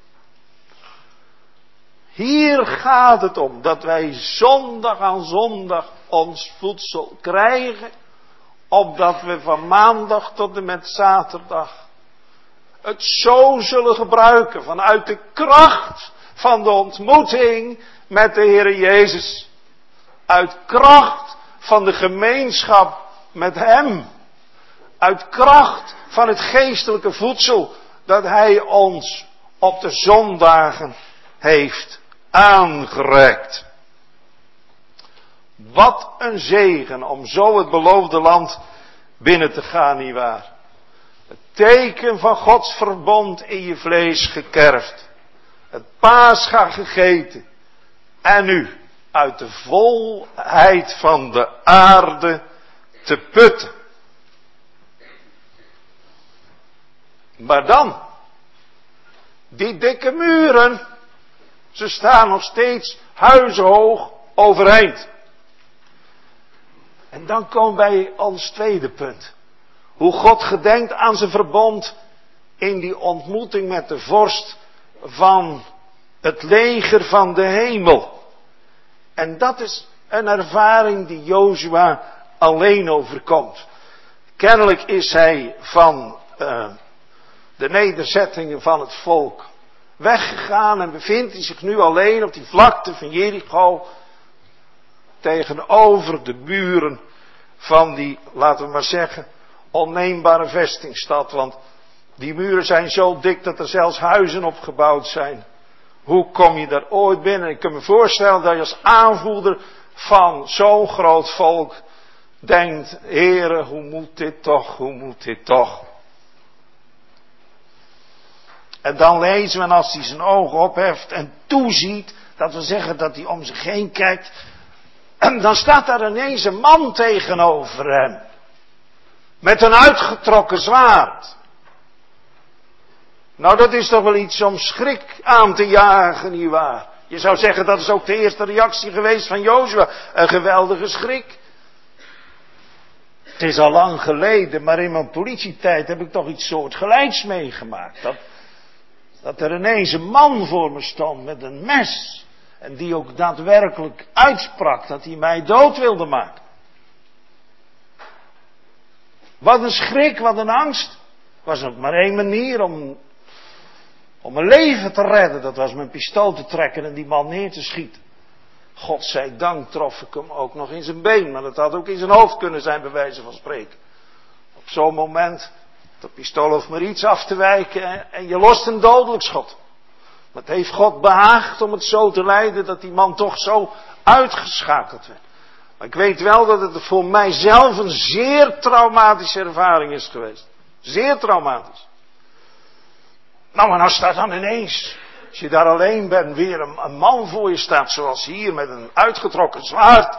Hier gaat het om dat wij zondag aan zondag ons voedsel krijgen. Opdat we van maandag tot en met zaterdag het zo zullen gebruiken. Vanuit de kracht van de ontmoeting met de Heer Jezus. Uit kracht van de gemeenschap met Hem. Uit kracht van het geestelijke voedsel dat Hij ons op de zondagen heeft aangereikt. Wat een zegen om zo het beloofde land binnen te gaan, nietwaar? Het teken van Gods verbond in je vlees gekerfd. Het Pascha gegeten. En nu uit de volheid van de aarde te putten. Maar dan, die dikke muren, ze staan nog steeds huizenhoog overeind. En dan komen wij bij ons tweede punt. Hoe God gedenkt aan zijn verbond in die ontmoeting met de vorst van het leger van de hemel. En dat is een ervaring die Jozua alleen overkomt. Kennelijk is hij van de nederzettingen van het volk weggegaan en bevindt hij zich nu alleen op die vlakte van Jericho tegenover de muren van die, laten we maar zeggen, onneembare vestingstad. Want die muren zijn zo dik dat er zelfs huizen op gebouwd zijn. Hoe kom je daar ooit binnen? Ik kan me voorstellen dat je als aanvoerder van zo'n groot volk denkt, Heere, hoe moet dit toch, hoe moet dit toch? En dan lezen we, en als hij zijn ogen opheft en toeziet, dat wil zeggen dat hij om zich heen kijkt, en dan staat daar ineens een man tegenover hem. Met een uitgetrokken zwaard. Nou, dat is toch wel iets om schrik aan te jagen, nietwaar? Je zou zeggen, dat is ook de eerste reactie geweest van Jozua. Een geweldige schrik. Het is al lang geleden, maar in mijn politietijd heb ik toch iets soortgelijks meegemaakt. Dat er ineens een man voor me stond met een mes. En die ook daadwerkelijk uitsprak dat hij mij dood wilde maken. Wat een schrik, wat een angst. Was ook maar één manier om mijn leven te redden. Dat was mijn pistool te trekken en die man neer te schieten. Godzijdank trof ik hem ook nog in zijn been. Maar het had ook in zijn hoofd kunnen zijn, bij wijze van spreken. Op zo'n moment, dat pistool hoeft maar iets af te wijken en je lost een dodelijk schot. Maar het heeft God behaagd om het zo te leiden dat die man toch zo uitgeschakeld werd. Maar ik weet wel dat het voor mijzelf een zeer traumatische ervaring is geweest. Zeer traumatisch. Nou, maar nou staat dan ineens, als je daar alleen bent, weer een man voor je staat, zoals hier, met een uitgetrokken zwaard.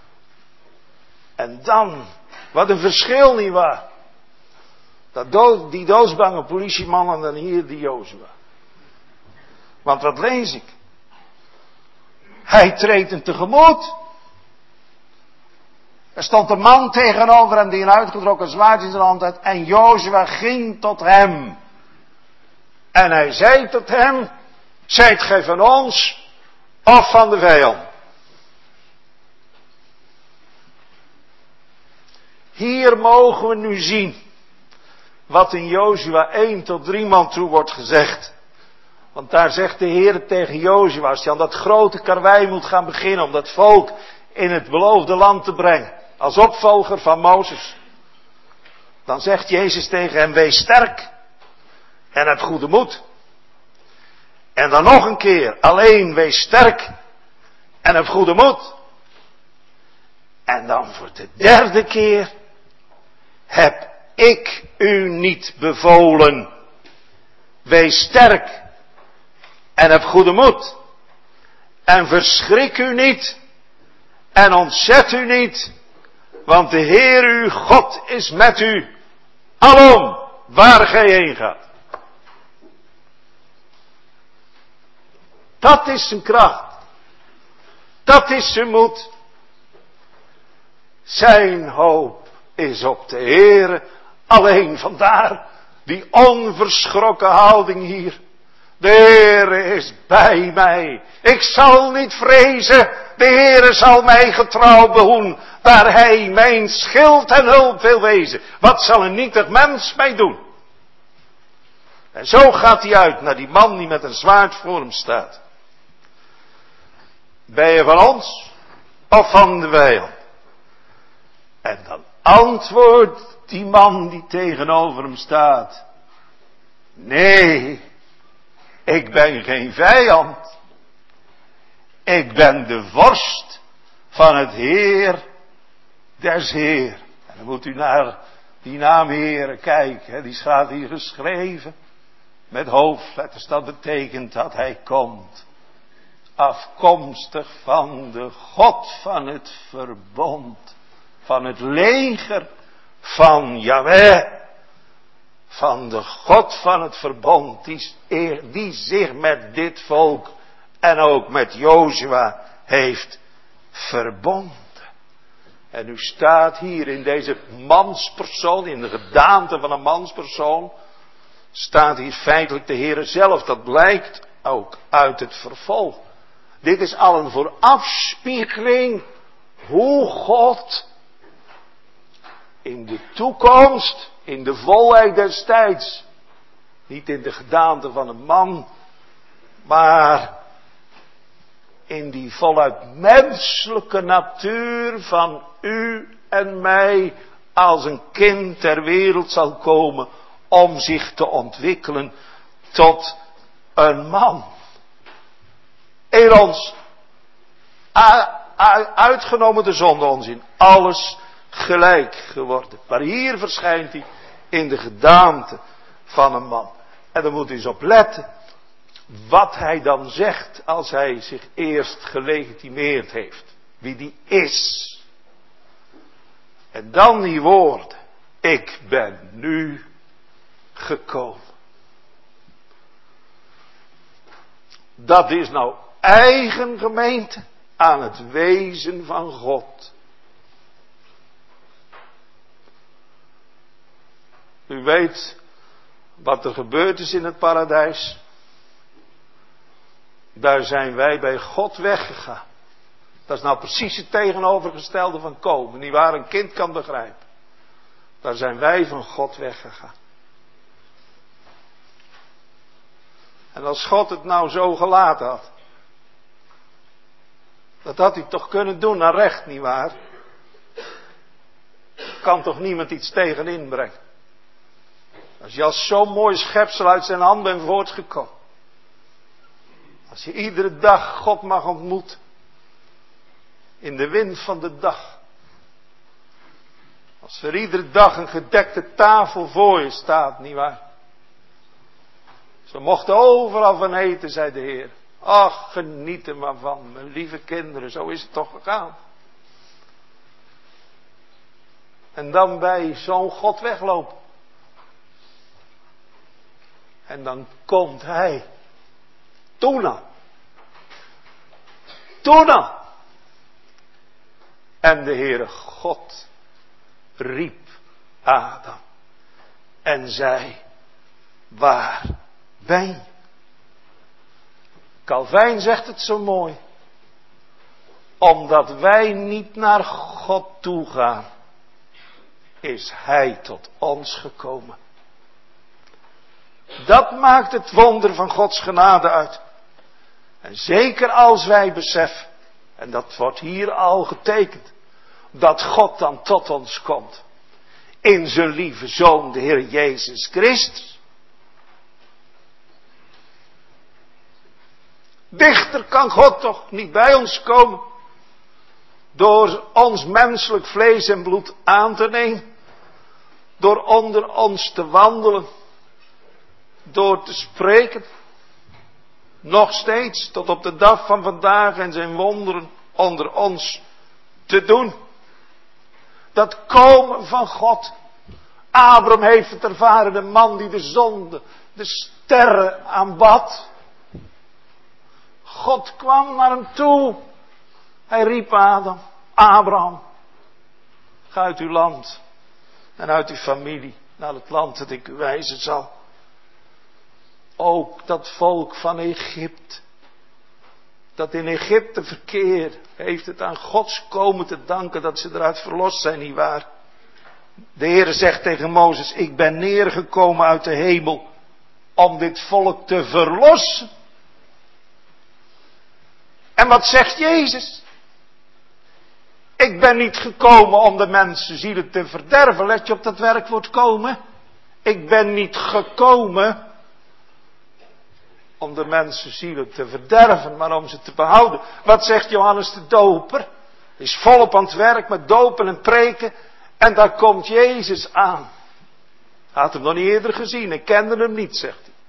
En dan, wat een verschil, nietwaar? Die doodsbange politieman en dan hier die Jozua. Want wat lees ik? Hij treedt hem tegemoet. Er stond een man tegenover hem die een uitgetrokken zwaard in zijn hand had. En Jozua ging tot hem. En hij zei tot hem, zijt gij van ons of van de vijand? Hier mogen we nu zien wat in Jozua 1 tot 3 man toe wordt gezegd. Want daar zegt de Heer tegen Jozua, als hij aan dat grote karwei moet gaan beginnen om dat volk in het beloofde land te brengen, als opvolger van Mozes. Dan zegt Jezus tegen hem, wees sterk en heb goede moed. En dan nog een keer, alleen wees sterk en heb goede moed. En dan voor de derde keer, heb ik u niet bevolen. Wees sterk en heb goede moed. En verschrik u niet en ontzet u niet, want de Heer uw God is met u, alom waar gij heen gaat. Dat is zijn kracht. Dat is zijn moed. Zijn hoop is op de Heere. Alleen vandaar die onverschrokken houding hier. De Heere is bij mij. Ik zal niet vrezen. De Heere zal mij getrouw behoeden. Daar hij mijn schild en hulp wil wezen. Wat zal een nietig mens mij doen? En zo gaat hij uit naar die man die met een zwaard voor hem staat. Ben je van ons of van de vijand? En dan antwoordt die man die tegenover hem staat. Nee, ik ben geen vijand. Ik ben de vorst van het Heer des Heer. En dan moet u naar die naam Heere kijken. Die staat hier geschreven met hoofdletters. Dat betekent dat hij komt. Afkomstig van de God van het verbond. Van het leger van Jahweh. Van de God van het verbond. Die zich met dit volk en ook met Jozua heeft verbonden. En u staat hier in deze manspersoon, in de gedaante van een manspersoon, staat hier feitelijk de Heere zelf. Dat blijkt ook uit het vervolg. Dit is al een voorafspiegeling hoe God in de toekomst, in de volheid des tijds, niet in de gedaante van een man, maar in die voluit menselijke natuur van u en mij als een kind ter wereld zal komen om zich te ontwikkelen tot een man. In ons, uitgenomen de zonde, ons in alles gelijk geworden. Maar hier verschijnt hij in de gedaante van een man. En daar moet u eens op letten wat hij dan zegt als hij zich eerst gelegitimeerd heeft. Wie die is. En dan die woorden. Ik ben nu gekomen. Dat is nou eigen gemeente aan het wezen van God. U weet wat er gebeurd is in het paradijs. Daar zijn wij bij God weggegaan. Dat is nou precies het tegenovergestelde van komen. Niet waar een kind kan begrijpen. Daar zijn wij van God weggegaan. En als God het nou zo gelaten had. Dat had hij toch kunnen doen naar recht, nietwaar? Kan toch niemand iets tegen inbrengen. Als je als zo'n mooi schepsel uit zijn hand bent voortgekomen. Als je iedere dag God mag ontmoeten. In de wind van de dag. Als er iedere dag een gedekte tafel voor je staat, nietwaar? Ze mochten overal van eten, zei de Heer. Ach, geniet er maar van, mijn lieve kinderen, zo is het toch gegaan. En dan bij zo'n God weglopen. En dan komt hij. Toen dan. Toen dan. En de Heere God riep Adam. En zei, waar ben je? Calvijn zegt het zo mooi. Omdat wij niet naar God toe gaan, is hij tot ons gekomen. Dat maakt het wonder van Gods genade uit. En zeker als wij beseffen, en dat wordt hier al getekend, dat God dan tot ons komt. In zijn lieve Zoon, de Heer Jezus Christus. Dichter kan God toch niet bij ons komen. Door ons menselijk vlees en bloed aan te nemen. Door onder ons te wandelen. Door te spreken. Nog steeds tot op de dag van vandaag en zijn wonderen onder ons te doen. Dat komen van God. Abraham heeft het ervaren, de man die de zon, de sterren aanbad. God kwam naar hem toe. Hij riep Abraham, ga uit uw land en uit uw familie naar het land dat ik u wijzen zal. Ook dat volk van Egypte, dat in Egypte verkeert, heeft het aan Gods komen te danken dat ze eruit verlost zijn, nietwaar? De Heere zegt tegen Mozes, ik ben neergekomen uit de hemel om dit volk te verlossen. En wat zegt Jezus? Ik ben niet gekomen om de mensen zielen te verderven. Let je op dat werkwoord komen. Ik ben niet gekomen om de mensen zielen te verderven, maar om ze te behouden. Wat zegt Johannes de Doper? Hij is volop aan het werk met dopen en preken. En daar komt Jezus aan. Hij had hem nog niet eerder gezien. Ik kende hem niet, zegt hij.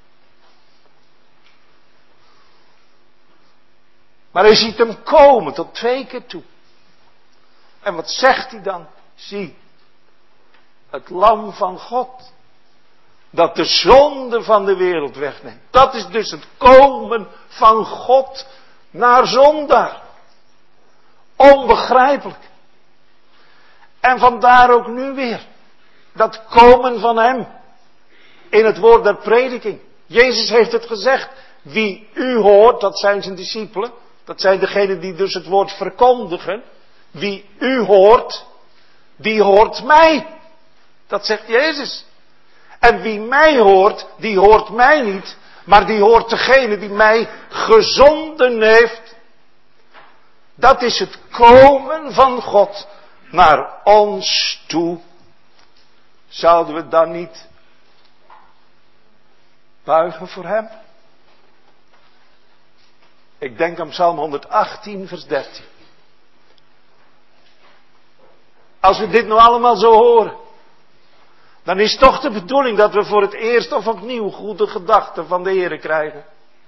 Maar hij ziet hem komen tot 2 keer toe. En wat zegt hij dan? Zie, het lam van God. Dat de zonde van de wereld wegneemt. Dat is dus het komen van God naar zondaar. Onbegrijpelijk. En vandaar ook nu weer. Dat komen van hem. In het woord der prediking. Jezus heeft het gezegd. Wie u hoort, dat zijn zijn discipelen. Dat zijn degenen die dus het woord verkondigen. Wie u hoort, die hoort mij. Dat zegt Jezus. En wie mij hoort, die hoort mij niet. Maar die hoort degene die mij gezonden heeft. Dat is het komen van God naar ons toe. Zouden we dan niet buigen voor hem? Ik denk aan Psalm 118 vers 13. Als we dit nou allemaal zo horen, dan is toch de bedoeling dat we voor het eerst of opnieuw goede gedachten van de Heere krijgen.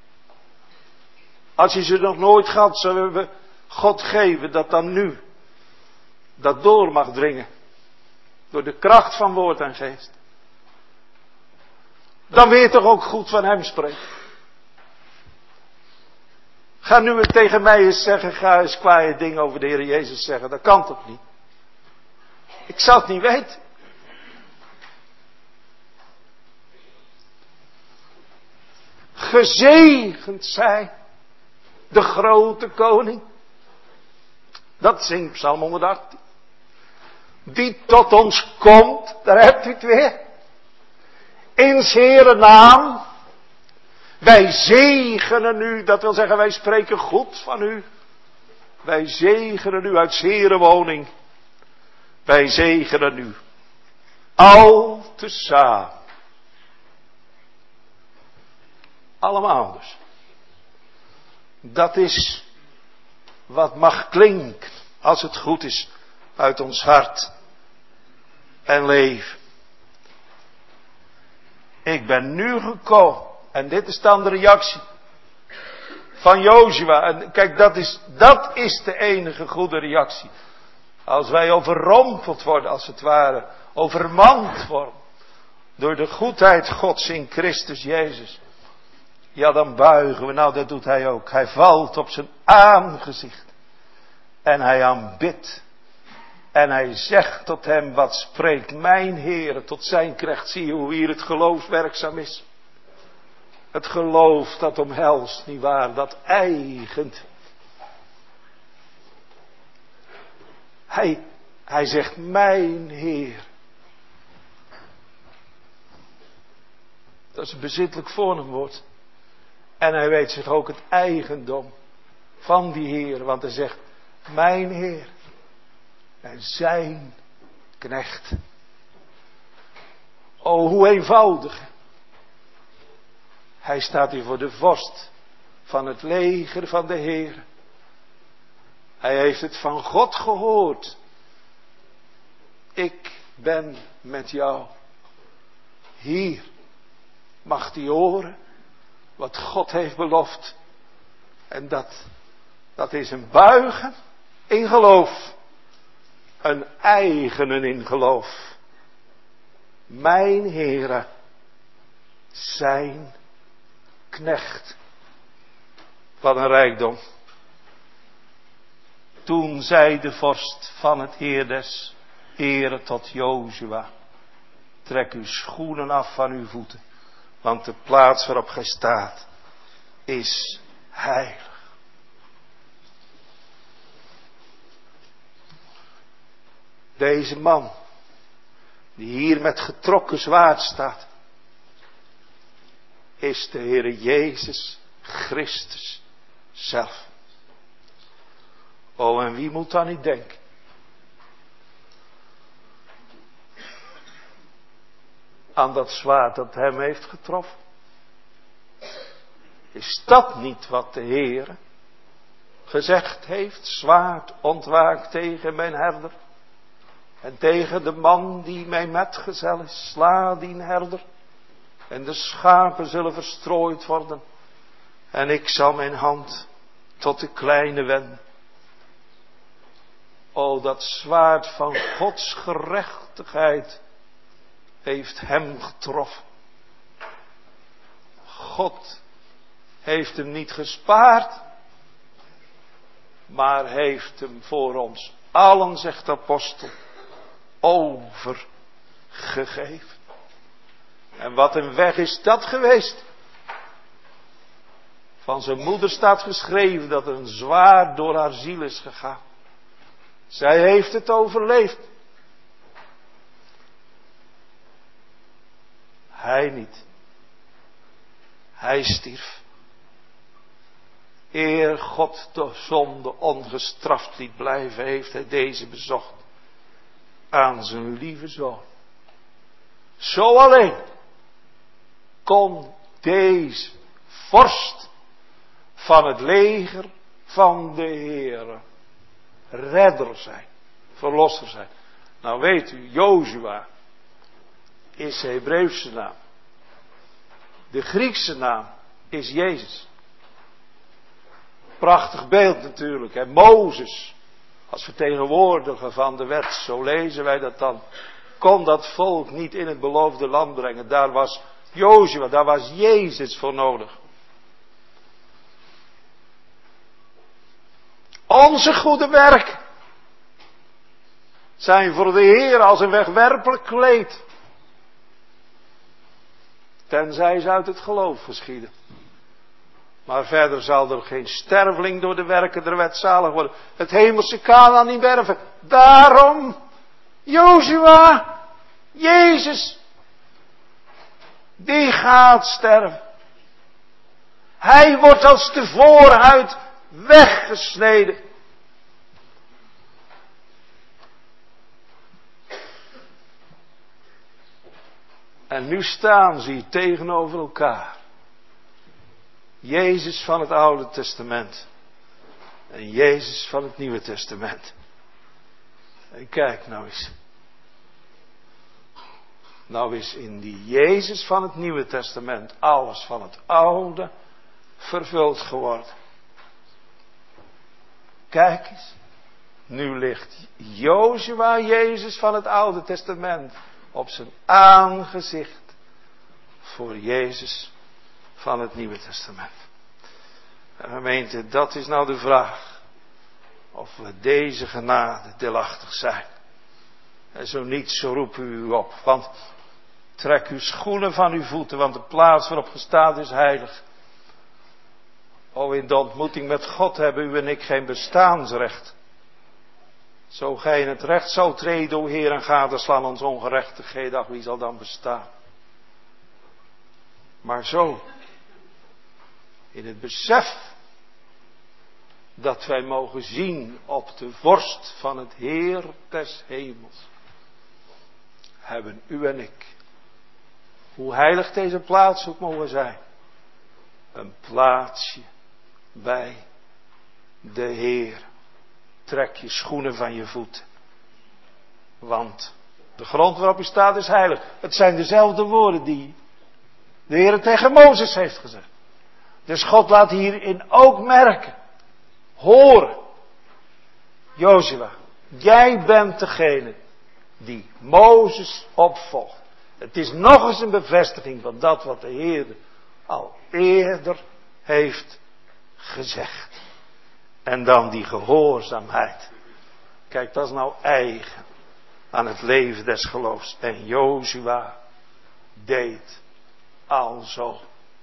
Als je ze nog nooit gehad, zullen we God geven dat dan nu dat door mag dringen. Door de kracht van woord en geest. Dan wil je toch ook goed van hem spreken. Ga nu tegen mij eens zeggen, ga eens kwaaie dingen over de Heer Jezus zeggen. Dat kan toch niet? Ik zou het niet weten. Gezegend zij de grote koning. Dat zingt Psalm 118. Die tot ons komt, daar hebt u het weer. In 's Heeren naam. Wij zegenen u, dat wil zeggen wij spreken goed van u. Wij zegenen u uit 's Heeren woning. Wij zegenen u. Al tezamen. Allemaal dus. Dat is wat mag klinken, als het goed is, uit ons hart en leven. Ik ben nu gekomen. En dit is dan de reactie van Jozua. En kijk, dat is de enige goede reactie. Als wij overrompeld worden, als het ware, overmand worden door de goedheid Gods in Christus Jezus. Ja, dan buigen we. Nou, dat doet hij ook. Hij valt op zijn aangezicht. En hij aanbidt. En hij zegt tot hem, wat spreekt mijn Heer tot zijn knecht. Zie je hoe hier het geloof werkzaam is. Het geloof dat omhelst, nietwaar, dat eigent. Hij zegt, mijn Heer. Dat is een bezittelijk voornaamwoord. En hij weet zich ook het eigendom van die Heer. Want hij zegt, mijn Heer. En zijn knecht. O, hoe eenvoudig. Hij staat hier voor de vorst van het leger van de Heer. Hij heeft het van God gehoord. Ik ben met jou. Hier mag hij horen wat God heeft beloofd. En dat is een buigen in geloof. Een eigenen in geloof. Mijn Heere, zijn knecht. Wat een rijkdom. Toen zei de vorst van het Heer des Heeren tot Jozua. Trek uw schoenen af van uw voeten. Want de plaats waarop gij staat is heilig. Deze man, die hier met getrokken zwaard staat, is de Heere Jezus Christus zelf. Oh, en wie moet dan niet denken? Aan dat zwaard dat hem heeft getroffen. Is dat niet wat de Heere gezegd heeft? Zwaard ontwaakt tegen mijn herder. En tegen de man die mijn metgezel is, sla die herder. En de schapen zullen verstrooid worden. En ik zal mijn hand tot de kleine wenden. O, dat zwaard van Gods gerechtigheid heeft hem getroffen. God heeft hem niet gespaard, maar heeft hem voor ons allen, zegt de apostel, overgegeven. En wat een weg is dat geweest. Van zijn moeder staat geschreven dat er een zwaard door haar ziel is gegaan. Zij heeft het overleefd. Hij niet. Hij stierf. Eer God de zonde ongestraft liet blijven, heeft hij deze bezocht. Aan zijn lieve zoon. Zo alleen kon deze vorst van het leger van de Heere redder zijn, verlosser zijn. Nou weet u, Jozua is de Hebreeuwse naam. De Griekse naam is Jezus. Prachtig beeld natuurlijk. En Mozes, als vertegenwoordiger van de wet, zo lezen wij dat dan, kon dat volk niet in het beloofde land brengen. Daar was Jozua, daar was Jezus voor nodig. Onze goede werken zijn voor de Heer als een wegwerpelijk kleed. Tenzij ze uit het geloof geschieden. Maar verder zal er geen sterveling door de werken der wet zalig worden. Het hemelse Kanaan niet werven. Daarom, Jozua, Jezus, die gaat sterven. Hij wordt als de voorhuid weggesneden. En nu staan ze hier tegenover elkaar. Jezus van het Oude Testament. En Jezus van het Nieuwe Testament. En kijk nou eens. Nou is in die Jezus van het Nieuwe Testament alles van het Oude vervuld geworden. Kijk eens. Nu ligt Jozua, Jezus van het Oude Testament, op zijn aangezicht voor Jezus van het Nieuwe Testament. En gemeente, dat is nou de vraag. Of we deze genade deelachtig zijn. En zo niet, zo roepen we u op. Want trek uw schoenen van uw voeten, want de plaats waarop ge staat is heilig. O, in de ontmoeting met God hebben u en ik geen bestaansrecht. Zo gij in het recht zou treden, o Heer, en gadeslaan ons ongerechtigheden, ach, wie zal dan bestaan? Maar zo, in het besef dat wij mogen zien op de vorst van het Heer des hemels, hebben u en ik, hoe heilig deze plaats ook mogen zijn, een plaatsje bij de Heer. Trek je schoenen van je voeten. Want de grond waarop je staat is heilig. Het zijn dezelfde woorden die de Heer tegen Mozes heeft gezegd. Dus God laat hierin ook merken. Horen. Jozua, jij bent degene die Mozes opvolgt. Het is nog eens een bevestiging van dat wat de Heer al eerder heeft gezegd. En dan die gehoorzaamheid. Kijk, dat is nou eigen aan het leven des geloofs. En Jozua deed alzo.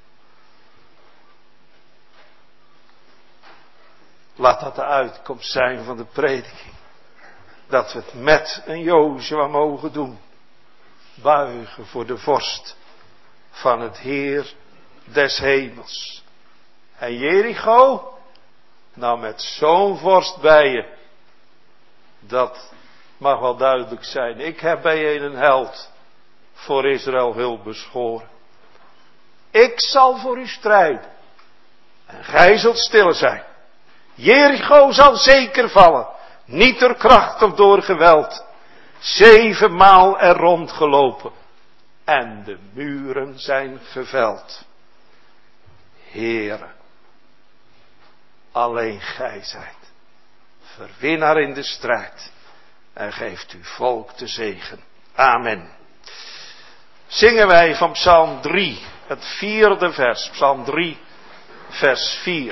Laat dat de uitkomst zijn van de prediking. Dat we het met een Jozua mogen doen. Buigen voor de vorst van het Heer des hemels. En Jericho, nou met zo'n vorst bij je. Dat mag wel duidelijk zijn. Ik heb bij je een held voor Israël hulp beschoren. Ik zal voor u strijden. En gij zult stil zijn. Jericho zal zeker vallen. Niet door kracht of door geweld. 7 maal er rondgelopen. En de muren zijn geveld. Heere, alleen gij zijt verwinnaar in de strijd. En geeft uw volk de zegen. Amen. Zingen wij van Psalm 3, het 4e vers. Psalm 3, vers 4.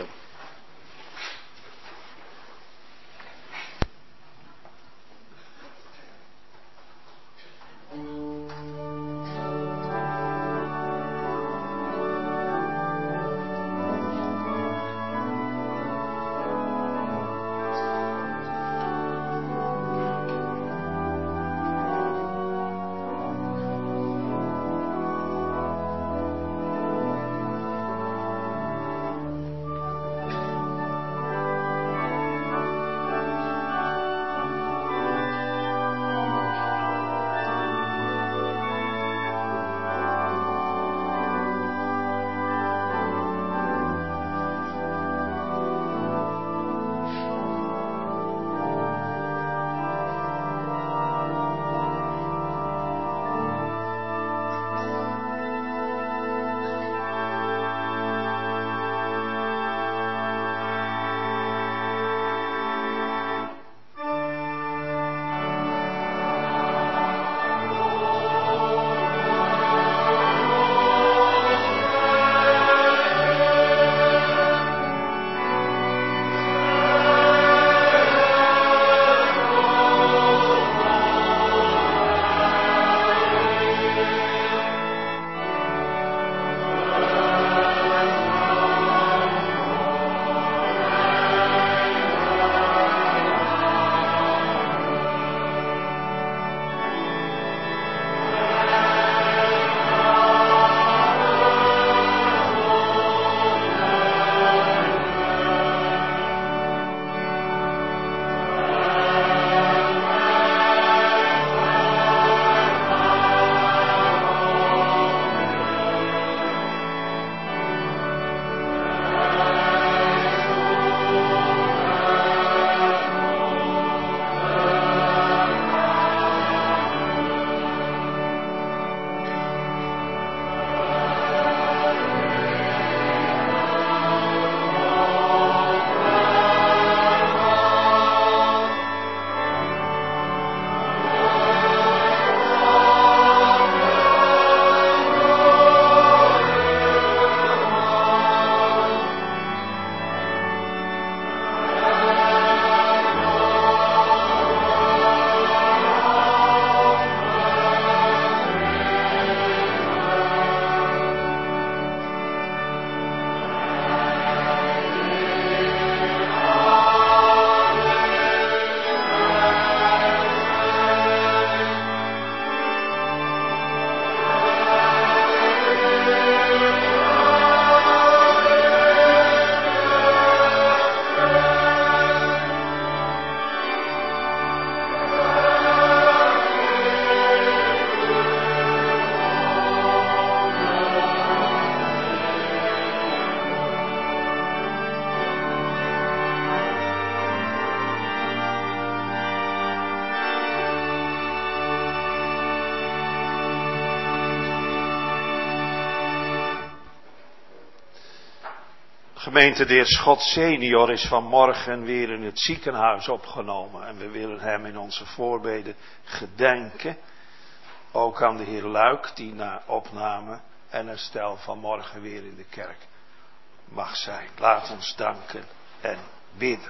Gemeente, de heer Schot senior is vanmorgen weer in het ziekenhuis opgenomen. En we willen hem in onze voorbeden gedenken. Ook aan de heer Luik, die na opname en herstel vanmorgen weer in de kerk mag zijn. Laat ons danken en bidden.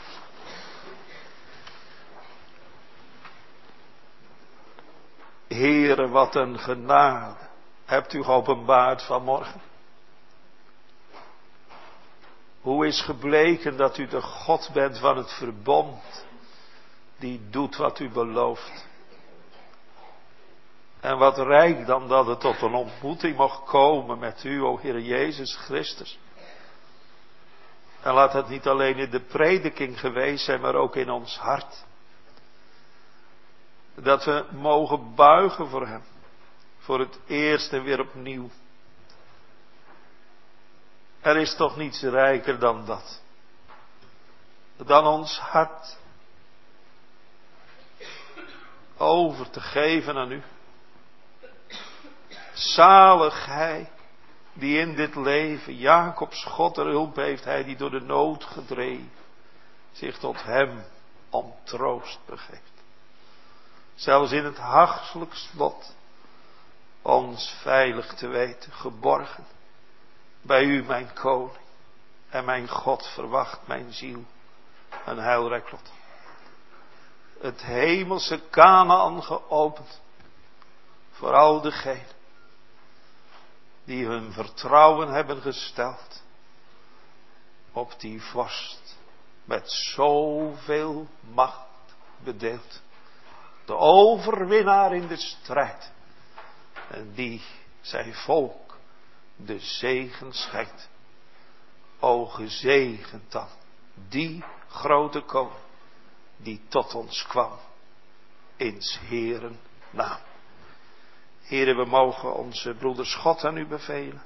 Heere, wat een genade hebt u geopenbaard vanmorgen. Hoe is gebleken dat u de God bent van het verbond, die doet wat u belooft. En wat rijk dan dat het tot een ontmoeting mocht komen met u, o Heer Jezus Christus. En laat het niet alleen in de prediking geweest zijn, maar ook in ons hart. Dat we mogen buigen voor hem. Voor het eerst en weer opnieuw. Er is toch niets rijker dan dat. Dan ons hart over te geven aan u. Zalig hij die in dit leven Jacobs God er hulp heeft, hij die door de nood gedreven zich tot hem om troost begeeft. Zelfs in het hachelijk slot ons veilig te weten, geborgen. Bij u, mijn koning, en mijn God, verwacht mijn ziel een heilrijk lot. Het hemelse Kanaan geopend voor al degenen die hun vertrouwen hebben gesteld op die vorst met zoveel macht bedeeld. De overwinnaar in de strijd. En die zijn volk de zegen schenkt. O gezegend dan die grote koning die tot ons kwam in 's Heeren naam. Heren, we mogen onze broeders God aan u bevelen.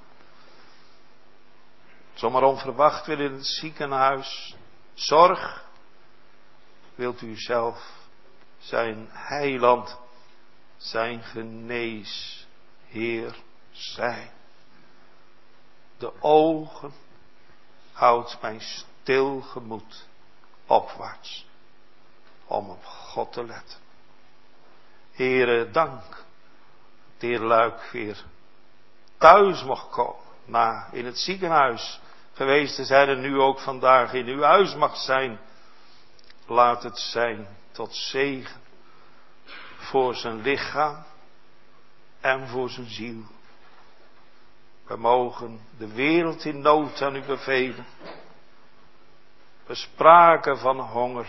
Zomaar onverwacht weer in het ziekenhuis. Zorg, wilt u zelf zijn heiland, zijn geneesheer zijn. De ogen houdt mijn stil gemoed opwaarts, om op God te letten. Heere, dank, de heer Luik weer thuis mocht komen, na in het ziekenhuis geweest te zijn en nu ook vandaag in uw huis mag zijn. Laat het zijn tot zegen voor zijn lichaam en voor zijn ziel. We mogen de wereld in nood aan u bevelen. We spraken van honger,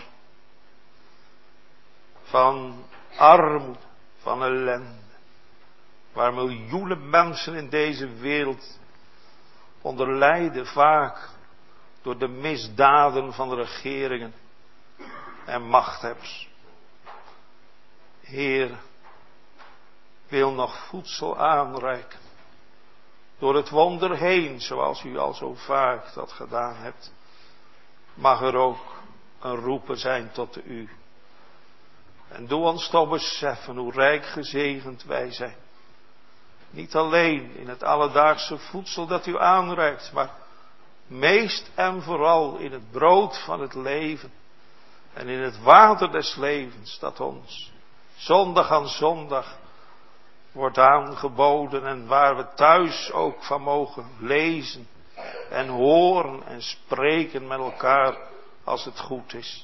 van armoede, van ellende. Waar miljoenen mensen in deze wereld onder lijden, vaak door de misdaden van de regeringen en machthebbers. Heer, wil nog voedsel aanreiken. Door het wonder heen, zoals u al zo vaak dat gedaan hebt. Mag er ook een roepen zijn tot u. En doe ons toch beseffen hoe rijk gezegend wij zijn. Niet alleen in het alledaagse voedsel dat u aanreikt, maar meest en vooral in het brood van het leven. En in het water des levens dat ons zondag aan zondag wordt aangeboden. En waar we thuis ook van mogen lezen en horen en spreken met elkaar als het goed is.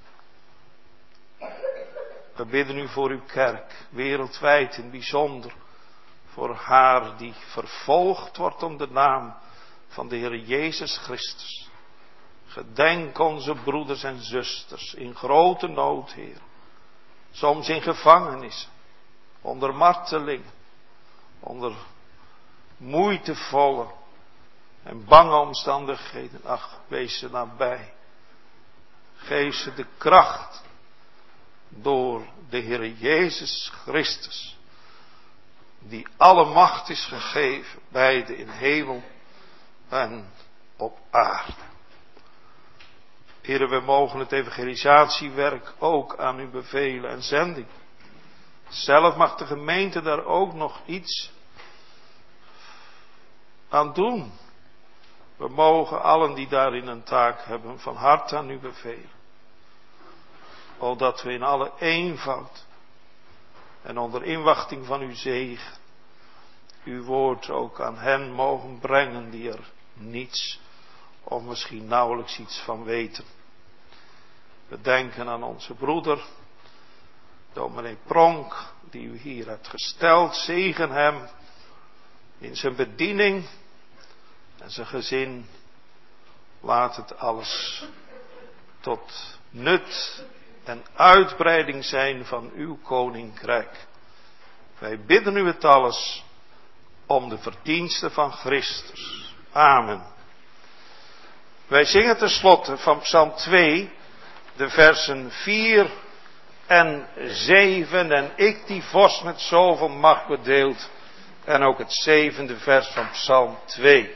We bidden u voor uw kerk, wereldwijd in bijzonder. Voor haar die vervolgd wordt om de naam van de Heer Jezus Christus. Gedenk onze broeders en zusters in grote nood, Heer. Soms in gevangenis, onder marteling, onder moeitevolle en bange omstandigheden. Ach, wees ze nabij. Geef ze de kracht door de Heer Jezus Christus. Die alle macht is gegeven, beide in hemel en op aarde. Heren, we mogen het evangelisatiewerk ook aan u bevelen en zending. Zelf mag de gemeente daar ook nog iets aan doen. We mogen allen die daarin een taak hebben van harte aan u bevelen. Opdat we in alle eenvoud en onder inwachting van uw zegen uw woord ook aan hen mogen brengen die er niets of misschien nauwelijks iets van weten. We denken aan onze broeder, dominee Pronk, die u hier hebt gesteld. Zegen hem in zijn bediening en zijn gezin. Laat het alles tot nut en uitbreiding zijn van uw koninkrijk. Wij bidden u het alles om de verdiensten van Christus. Amen. Wij zingen tenslotte van Psalm 2, de versen 4 en 7. En ik die vorst met zoveel macht bedeeld. En ook het 7e vers van Psalm 2.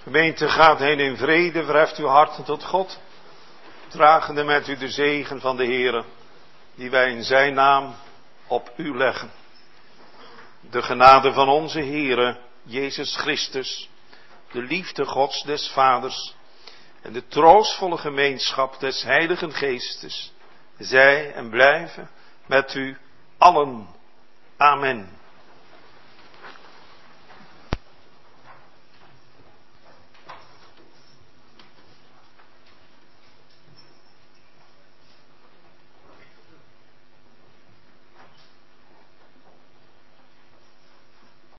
Gemeente, gaat heen in vrede, verheft uw harten tot God, dragende met u de zegen van de Heere, die wij in zijn naam op u leggen. De genade van onze Heere, Jezus Christus, de liefde Gods des Vaders en de troostvolle gemeenschap des Heiligen Geestes, zij en blijven met u allen. Amen.